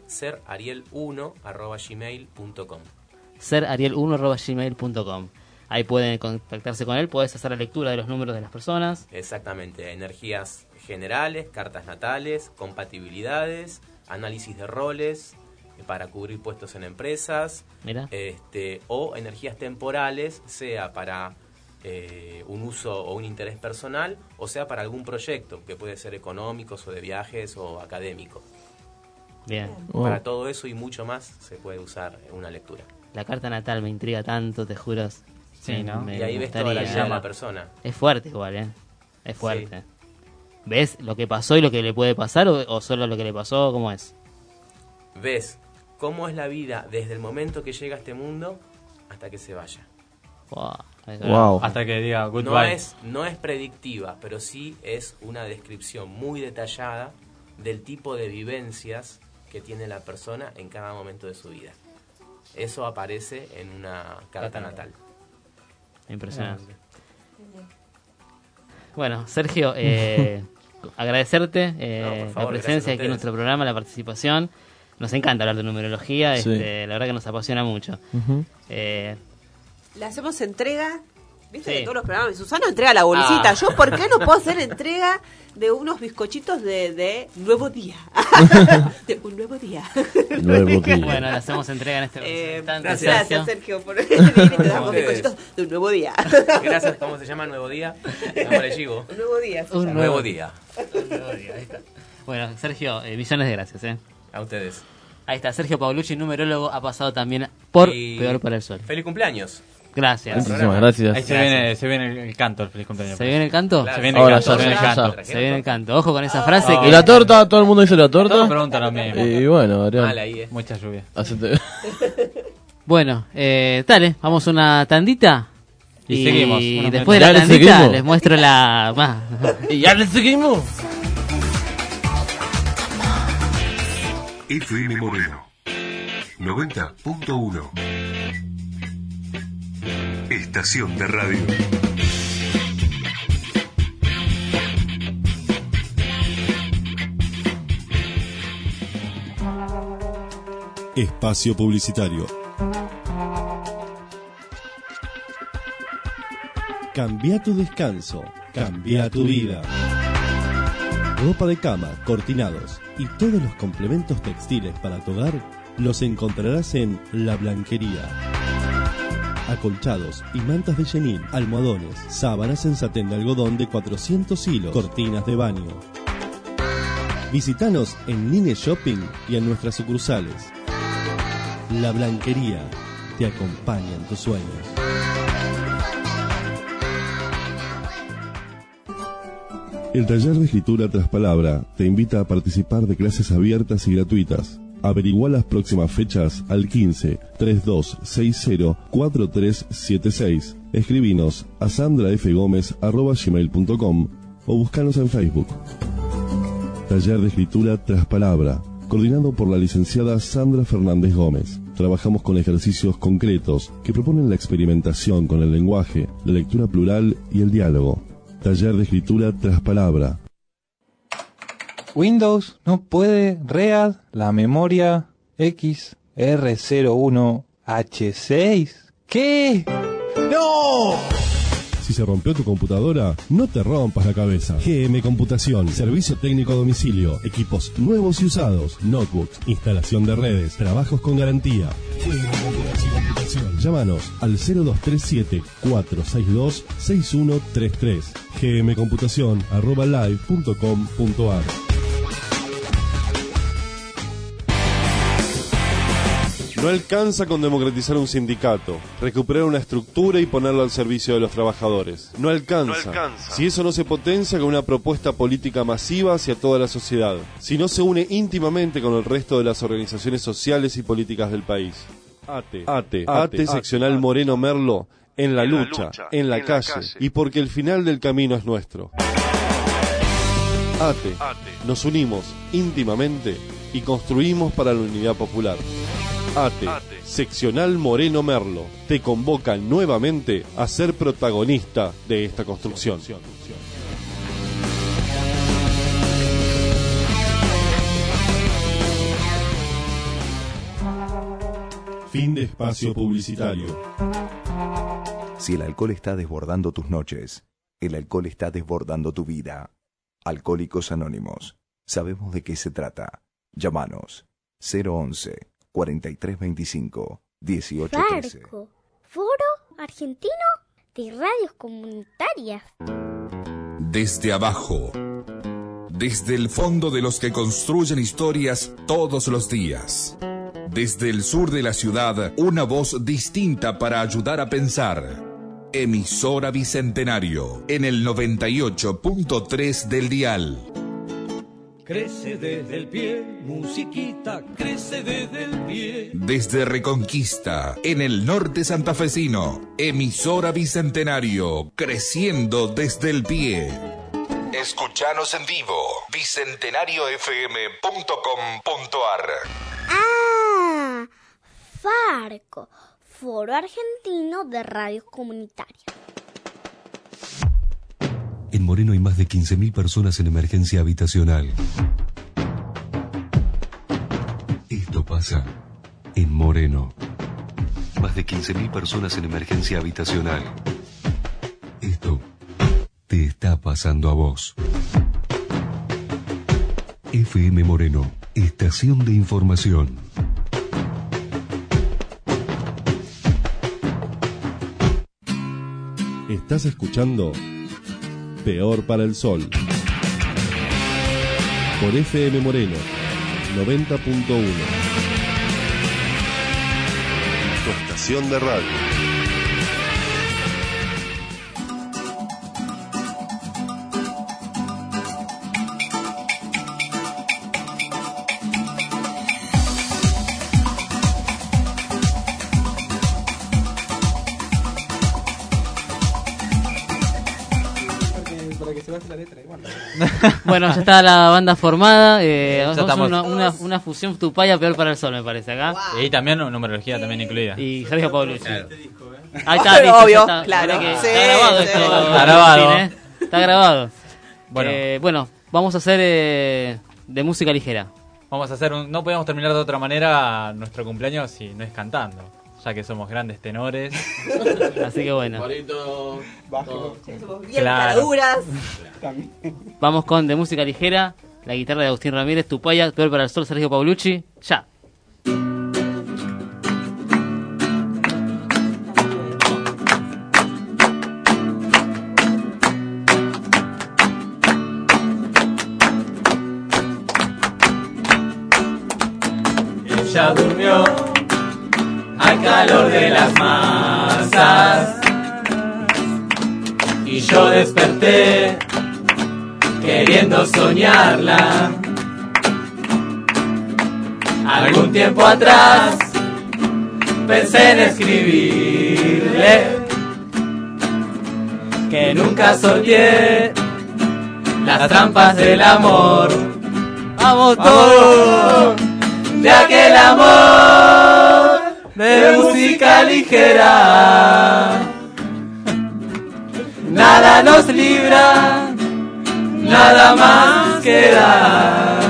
serariel1@gmail.com. serariel1@gmail.com. Ahí pueden contactarse con él, podés hacer la lectura de los números de las personas. Exactamente, energías generales, cartas natales, compatibilidades, análisis de roles para cubrir puestos en empresas. Mira. O energías temporales, sea para un uso o un interés personal, o sea para algún proyecto, que puede ser económicos o de viajes o académico. Bien. Para todo eso y mucho más se puede usar una lectura. La carta natal me intriga tanto, te juro. Sí, ¿no? Y ahí ves toda la vida de la persona. Es fuerte igual, Es fuerte. Sí. ¿Ves lo que pasó y lo que le puede pasar o solo lo que le pasó? ¿Cómo es? Ves cómo es la vida desde el momento que llega a este mundo hasta que se vaya. Wow. Hasta que diga goodbye. No es predictiva, pero sí es una descripción muy detallada del tipo de vivencias que tiene la persona en cada momento de su vida. Eso aparece en una carta natal. Impresionante. Bueno, Sergio, agradecerte por favor, la presencia aquí en nuestro programa, la participación. nos encanta hablar de numerología, Sí. la verdad que nos apasiona mucho. Le hacemos entrega, ¿viste? Sí. De todos los programas. Susana entrega la bolsita. Yo, ¿por qué no puedo hacer entrega de unos bizcochitos de Nuevo Día? De un nuevo día. Bueno, le hacemos entrega en este instante. Gracias, Sergio, por venir y te damos bizcochitos de un nuevo día. Gracias, ¿cómo se llama? Nuevo Día. Nombre chivo. Un nuevo día. Un nuevo día. Un nuevo día, ahí está. Bueno, Sergio, millones de gracias. A ustedes. Ahí está, Sergio Paulucci, numerólogo, ha pasado también por Peor para el Sol. Feliz cumpleaños. Gracias. Muchísimas gracias. Ahí se viene el canto, el feliz cumpleaños. ¿Se viene el canto? Se viene el canto, se viene el canto. Se viene el canto. Ojo con esa frase. ¿Y la torta? ¿Todo el mundo dice la torta? Todos preguntan lo mismo. Y bueno, Adrián. Mal ahí, Mucha lluvia. Bueno, dale, vamos a una tandita. Y seguimos. Y después de la tandita les muestro la... Y ya le seguimos. FM Moreno 90.1 Estación de radio. Espacio publicitario. Cambia tu descanso, cambia tu vida. Ropa de cama, cortinados y todos los complementos textiles para tu hogar los encontrarás en La Blanquería. Acolchados y mantas de chenil, almohadones, sábanas en satén de algodón de 400 hilos, cortinas de baño. Visítanos en Nine Shopping y en nuestras sucursales. La Blanquería te acompaña en tus sueños. El taller de escritura tras palabra te invita a participar de clases abiertas y gratuitas. Averigua las próximas fechas al 15 3260 4376. Escribinos a sandrafgomez@gmail.com o búscanos en Facebook. Taller de escritura tras palabra, coordinado por la licenciada Sandra Fernández Gómez. Trabajamos con ejercicios concretos que proponen la experimentación con el lenguaje, la lectura plural y el diálogo. Taller de escritura tras palabra. Windows no puede read la memoria XR01H6. ¿Qué? ¡No! Si se rompió tu computadora, no te rompas la cabeza. GM Computación, servicio técnico a domicilio, equipos nuevos y usados, notebooks, instalación de redes, trabajos con garantía. GM Computación. Llámanos al 0237-462-6133. gmcomputación@live.com.ar. No alcanza con democratizar un sindicato, recuperar una estructura y ponerlo al servicio de los trabajadores. No alcanza. Si eso no se potencia con una propuesta política masiva hacia toda la sociedad, si no se une íntimamente con el resto de las organizaciones sociales y políticas del país. ATE seccional Moreno Merlo, en la lucha, en la calle, y porque el final del camino es nuestro. ATE, nos unimos íntimamente y construimos para la unidad popular. ATE, seccional Moreno Merlo, te convoca nuevamente a ser protagonista de esta construcción. Fin de espacio publicitario. Si el alcohol está desbordando tus noches, el alcohol está desbordando tu vida. Alcohólicos Anónimos. Sabemos de qué se trata. Llámanos 011-4325-1813. Farco, Foro Argentino de Radios Comunitarias. Desde abajo, desde el fondo de los que construyen historias todos los días. Desde el sur de la ciudad, una voz distinta para ayudar a pensar. Emisora Bicentenario, en el 98.3 del dial. Crece desde el pie, musiquita, crece desde el pie. Desde Reconquista, en el norte santafesino, emisora Bicentenario, creciendo desde el pie. Escuchanos en vivo, bicentenariofm.com.ar. Ah, Farco, Foro Argentino de Radios Comunitarias. En Moreno hay más de 15.000 personas en emergencia habitacional. Esto pasa en Moreno. Más de 15.000 personas en emergencia habitacional. Esto te está pasando a vos. FM Moreno, estación de información. Estás escuchando Peor para el Sol por FM Moreno 90.1, tu estación de radio. Bueno, ya está la banda formada. Ya estamos. Una fusión Tupaya Peor para el Sol, me parece, acá. Y también numerología también incluida. Y Sergio Paulucci. Claro. Ahí está, listo, obvio, ya está. claro. Que Sí, está grabado sí. esto. Está grabado. Está grabado. Bueno. Bueno, vamos a hacer de música ligera. Vamos a hacer no podemos terminar de otra manera nuestro cumpleaños si no es cantando, ya que somos grandes tenores. Así que bueno. Bajo. Bien Claro. caraduras. Vamos con de música ligera, la guitarra de Agustín Ramírez, Tupaya, Peor para el Sol, Sergio Paulucci. Ya. Ella durmió al calor de las masas y yo desperté queriendo soñarla. Algún tiempo atrás pensé en escribirle que nunca sorteé las trampas del amor. ¡Vamos todos! De aquel amor de música ligera. Nada nos libra, nada más queda.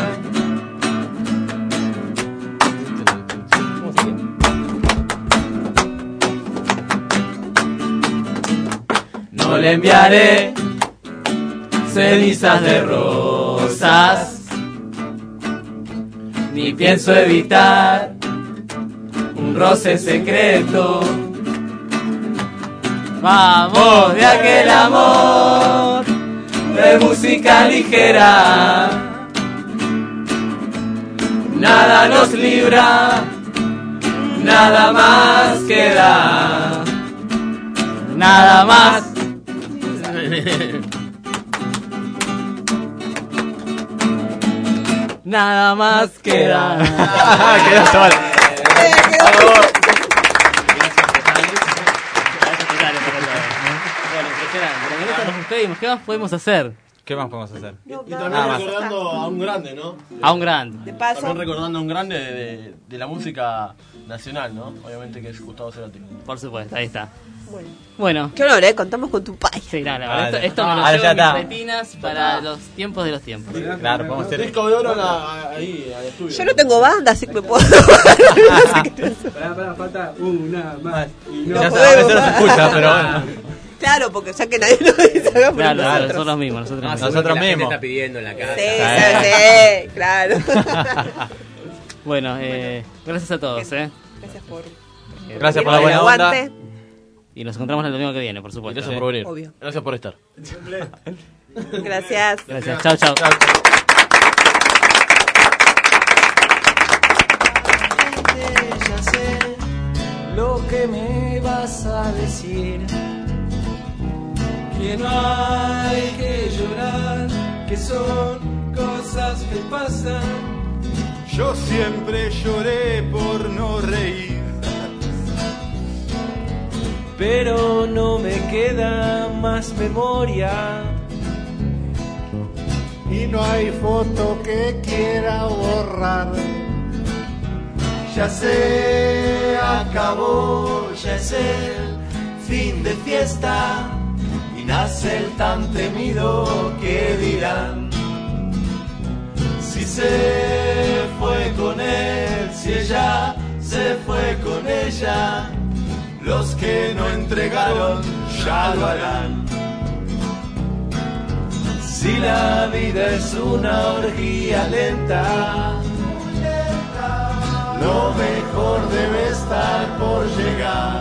No le enviaré cenizas de rosas, ni pienso evitar un roce secreto. Vamos de aquel amor de música ligera. Nada nos libra, nada más queda. Nada más. Nada más queda. Quedó solo. Bueno, impresionante. Con esto nos despedimos. ¿Qué más podemos hacer? ¿Qué más podemos hacer? Y también recordando a un grande, ¿no? A un grande. De paso. También recordando a un grande de la música nacional, ¿no? Obviamente que es Gustavo Cerati. Por supuesto, ahí está. Bueno. Bueno. Qué honor, contamos con tu pai. Sí, no, la verdad, esto me lo ahora llevo ya en mis está. retinas para los tiempos de los tiempos. Claro, podemos hacer. Disco de oro ahí al estudio. Yo no tengo banda, así que me puedo. Pará, falta una más. Y Ya a veces no se escucha, pero bueno. Claro, porque ya que nadie lo dice, hagamos Claro, nosotros. nosotros mismos. Nosotros Nosotros la gente mismos. está pidiendo en la casa. Sí, claro. Bueno, gracias a todos. Gracias por. Gracias por la buena onda. aguante. Y nos encontramos el domingo que viene, por supuesto. Gracias por venir. Obvio. Gracias por estar. Gracias. Gracias. Chao, chao. Ya sé lo que me vas a decir, que no hay que llorar, que son cosas que pasan. Yo siempre lloré por no reír, pero no me queda más memoria. y no hay foto que quiera borrar. Ya se acabó, ya es el fin de fiesta y nace el tan temido que dirán. Si se fue con él, si si ella se fue con ella, los que no entregaron ya lo harán. Si la vida es una orgía lenta, lo mejor debe estar por llegar.